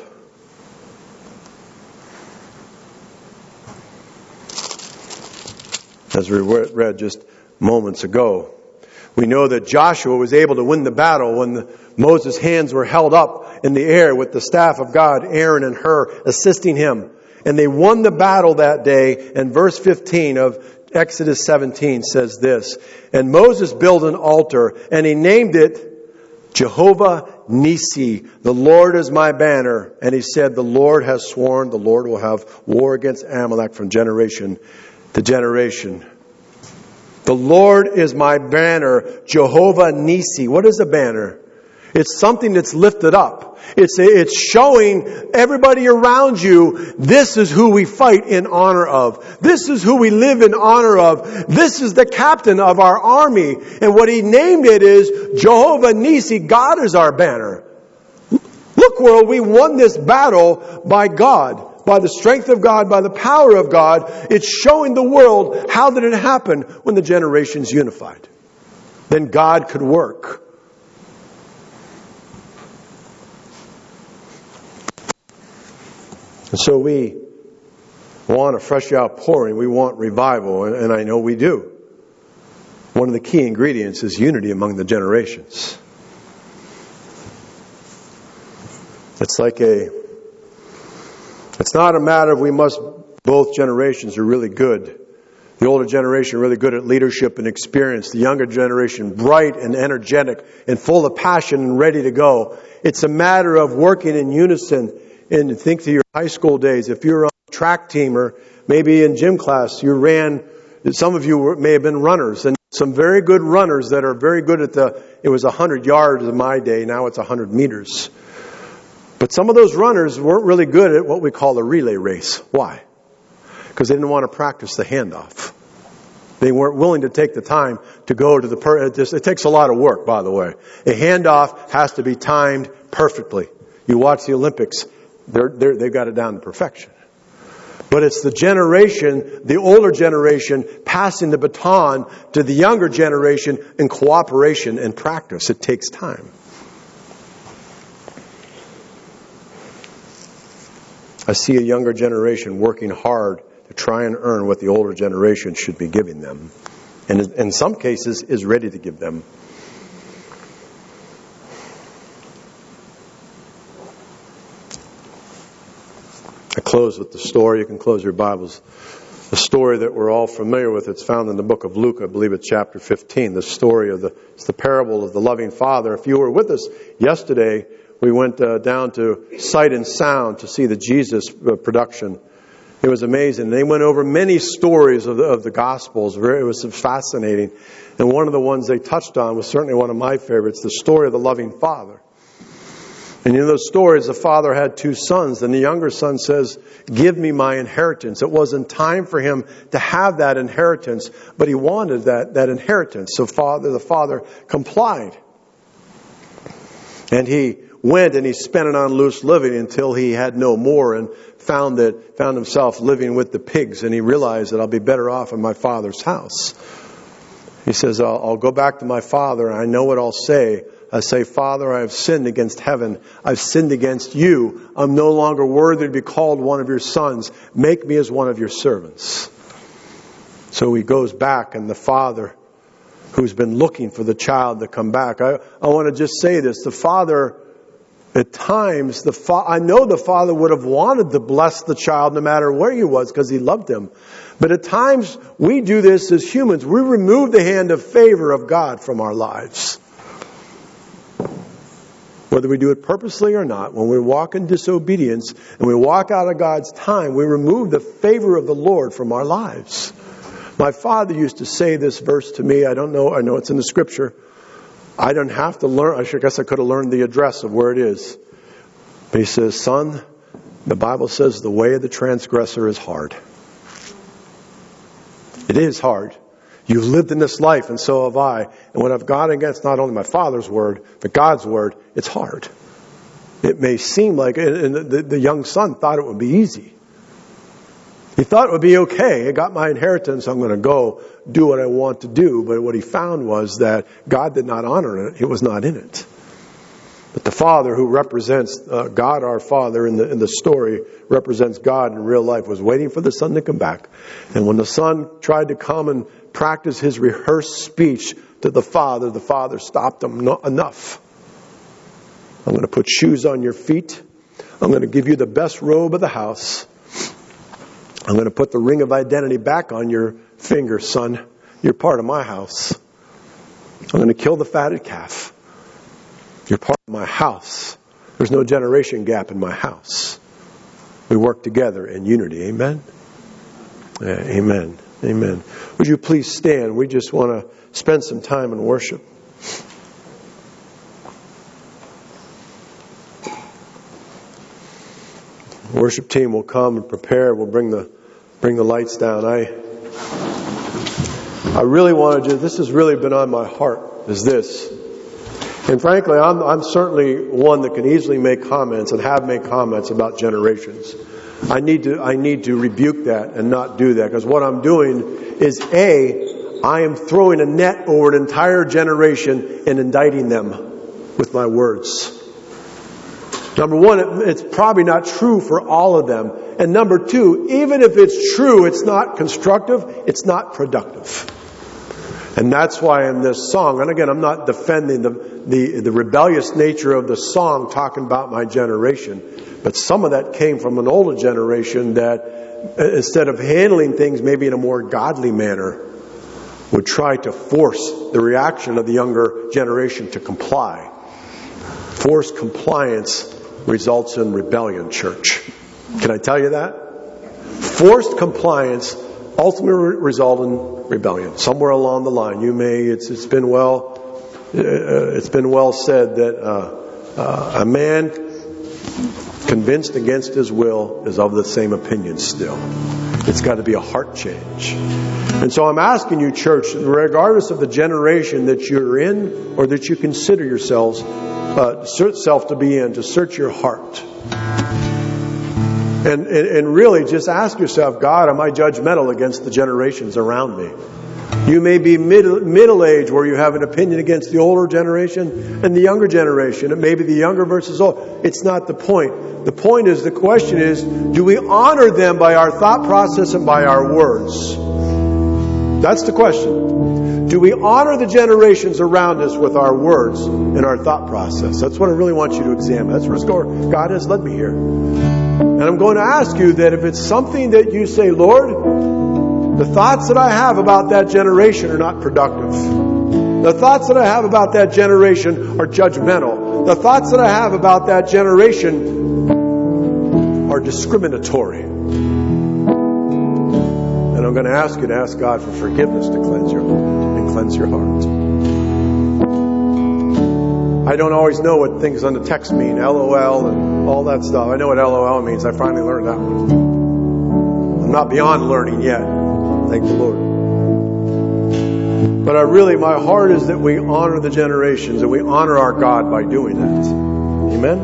As we read just moments ago, we know that Joshua was able to win the battle when the, Moses' hands were held up in the air with the staff of God, Aaron and Hur assisting him. And they won the battle that day. And verse fifteen of Exodus seventeen says this, and Moses built an altar and he named it Jehovah Nisi, the Lord is my banner. And he said, the Lord has sworn the Lord will have war against Amalek from generation to generation. The Lord is my banner, Jehovah Nisi. What is a banner? It's something that's lifted up. It's it's showing everybody around you, this is who we fight in honor of. This is who we live in honor of. This is the captain of our army. And what he named it is Jehovah Nisi. God is our banner. Look, world, we won this battle by God. By the strength of God, by the power of God. It's showing the world how did it happen when the generations unified. Then God could work. And so we want a fresh outpouring. We want revival. And I know we do. one of the key ingredients is unity among the generations. It's like a, it's not a matter of we must, both generations are really good. The older generation really good at leadership and experience. The younger generation bright and energetic and full of passion and ready to go. It's a matter of working in unison. And think to your high school days. If you're on a track team or maybe in gym class, you ran, some of you were, may have been runners. And some very good runners that are very good at the, it was one hundred yards in my day. Now it's one hundred meters. But some of those runners weren't really good at what we call a relay race. Why? Because they didn't want to practice the handoff. They weren't willing to take the time to go to the... Per- it, just, it takes a lot of work, by the way. A handoff has to be timed perfectly. You watch the Olympics, they're, they're, they've got it down to perfection. But it's the generation, the older generation, passing the baton to the younger generation in cooperation and practice. It takes time. I see a younger generation working hard to try and earn what the older generation should be giving them. And in some cases is ready to give them. I close with the story. You can close your Bibles. The story that we're all familiar with. It's found in the book of Luke. I believe it's chapter fifteen. The story of the, it's the parable of the loving Father. If you were with us yesterday, we went uh, down to Sight and Sound to see the Jesus uh, production. It was amazing. They went over many stories of the, of the Gospels. It was fascinating. And one of the ones they touched on was certainly one of my favorites, the story of the loving Father. And in those stories, the father had two sons. And the younger son says, give me my inheritance. It wasn't time for him to have that inheritance, but he wanted that, that inheritance. So father, the father complied. And he went and he spent it on loose living until he had no more and found that found himself living with the pigs. And he realized that I'll be better off in my father's house. He says, I'll, I'll go back to my father and I know what I'll say. I say, Father, I have sinned against heaven. I've sinned against you. I'm no longer worthy to be called one of your sons. Make me as one of your servants. So he goes back, and the father, who's been looking for the child to come back. I, I want to just say this. The father, at times, the fa- I know the father would have wanted to bless the child no matter where he was because he loved him. But at times, we do this as humans. We remove the hand of favor of God from our lives. Whether we do it purposely or not, when we walk in disobedience and we walk out of God's time, we remove the favor of the Lord from our lives. My father used to say this verse to me. I don't know. I know it's in the scripture. I don't have to learn. I guess I could have learned the address of where it is. But he says, son, the Bible says the way of the transgressor is hard. It is hard. You've lived in this life, and so have I. And when I've gone against not only my Father's word, but God's word, it's hard. It may seem like, and the, the young son thought it would be easy. He thought it would be okay. I got my inheritance. I'm going to go do what I want to do. But what he found was that God did not honor it. It was not in it. But the Father, who represents uh, God our Father in the in the story, represents God in real life, was waiting for the son to come back. And when the son tried to come and practice his rehearsed speech to the father, the father stopped him. No, enough. I'm going to put shoes on your feet. I'm going to give you the best robe of the house. I'm going to put the ring of identity back on your finger, son. You're part of my house. I'm going to kill the fatted calf. You're part of my house. There's no generation gap in my house. We work together in unity. Amen? Yeah, amen. Amen. Would you please stand? We just want to spend some time in worship. The worship team will come and prepare. We'll bring the bring the lights down. I I really wanted to. This has really been on my heart. Is this? And frankly, I'm I'm certainly one that can easily make comments and have made comments about generations. I need to I need to rebuke that and not do that, because what I'm doing is A, I am throwing a net over an entire generation and indicting them with my words. Number one, it's probably not true for all of them. And number two, even if it's true, it's not constructive, it's not productive. And that's why in this song, and again, I'm not defending the, the, the rebellious nature of the song talking about my generation, but some of that came from an older generation that instead of handling things maybe in a more godly manner, would try to force the reaction of the younger generation to comply. Forced compliance results in rebellion, church. Can I tell you that? Forced compliance ultimately result in rebellion. Somewhere along the line, you may. It's it's been well. Uh, it's been well said that uh, uh, a man convinced against his will is of the same opinion still. It's got to be a heart change. And so I'm asking you, church, regardless of the generation that you're in or that you consider yourselves uh, self to be in, to search your heart. And, and, and really just ask yourself, God, am I judgmental against the generations around me? You may be middle, middle age where you have an opinion against the older generation and the younger generation. It may be the younger versus old. It's not the point. The point is, the question is, do we honor them by our thought process and by our words? That's the question. Do we honor the generations around us with our words and our thought process? That's what I really want you to examine. That's where God has led me here. And I'm going to ask you that if it's something that you say, Lord, the thoughts that I have about that generation are not productive. The thoughts that I have about that generation are judgmental. The thoughts that I have about that generation are discriminatory. And I'm going to ask you to ask God for forgiveness to cleanse your and cleanse your heart. I don't always know what things on the text mean, L O L and all that stuff. I know what L O L means. I finally learned that one. I'm not beyond learning yet. Thank the Lord. But I really, my heart is that we honor the generations and we honor our God by doing that. Amen?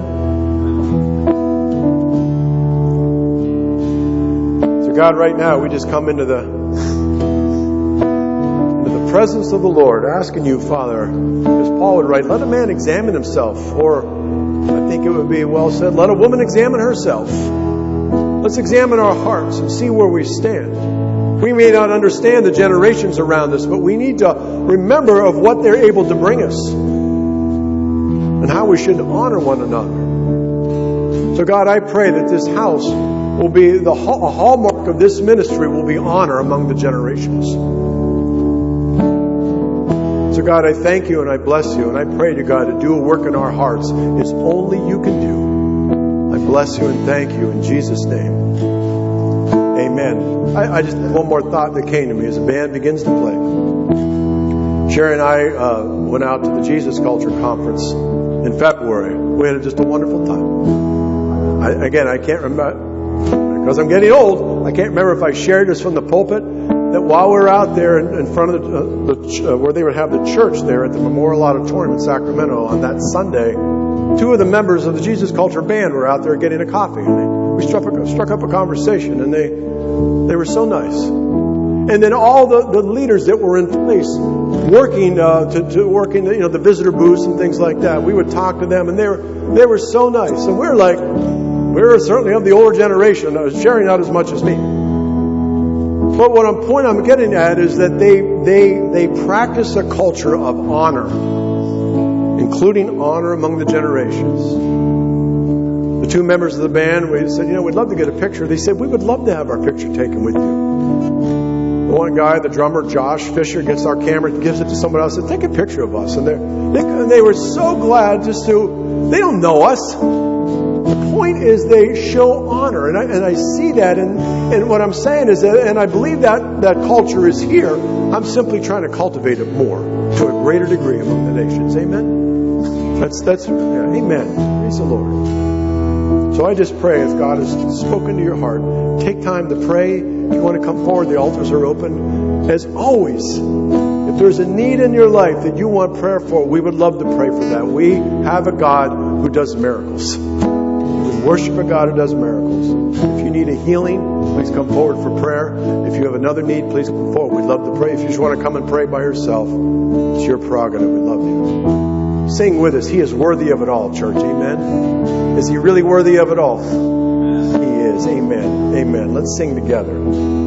So God, right now, we just come into the, into the presence of the Lord, asking you, Father, as Paul would write, let a man examine himself. Or I think it would be well said, let a woman examine herself. Let's examine our hearts and see where we stand. We may not understand the generations around us, but we need to remember of what they're able to bring us and how we should honor one another. So God, I pray that this house will be, the a hallmark of this ministry will be honor among the generations. So God, I thank you and I bless you and I pray to God to do a work in our hearts it's only you can do. I bless you and thank you in Jesus' name. Amen. I, I just one more thought that came to me as the band begins to play. Sherry and I uh, went out to the Jesus Culture Conference in February. We had just a wonderful time. I, again, I can't remember, because I'm getting old, I can't remember if I shared this from the pulpit, that while we were out there in, in front of the, uh, the uh, where they would have the church there at the Memorial Auditorium in Sacramento on that Sunday, two of the members of the Jesus Culture Band were out there getting a coffee. And they, we struck, a, struck up a conversation, and they they were so nice. And then all the, the leaders that were in place, working uh, to, to working, you know, the visitor booths and things like that, we would talk to them, and they were they were so nice. And we were like, we were certainly of the older generation. I was sharing not as much as me. But what I'm point I'm getting at is that they they they practice a culture of honor, including honor among the generations. The two members of the band, we said, you know, we'd love to get a picture. They said, we would love to have our picture taken with you. The one guy, the drummer, Josh Fisher, gets our camera, gives it to someone else, and take a picture of us. And, they, and they were so glad just to, they don't know us. The point is they show honor. And I, and I see that. And, and what I'm saying is that, and I believe that that culture is here. I'm simply trying to cultivate it more to a greater degree among the nations. Amen? That's, that's, yeah, amen. Praise the Lord. So I just pray as God has spoken to your heart, take time to pray. If you want to come forward, the altars are open. As always, if there's a need in your life that you want prayer for, we would love to pray for that. We have a God who does miracles. We worship a God who does miracles. If you need a healing, please come forward for prayer. If you have another need, please come forward. We'd love to pray. If you just want to come and pray by yourself, it's your prerogative. We love you. Sing with us. He is worthy of it all, church. Amen. Is he really worthy of it all? He is. Amen. Amen. Let's sing together.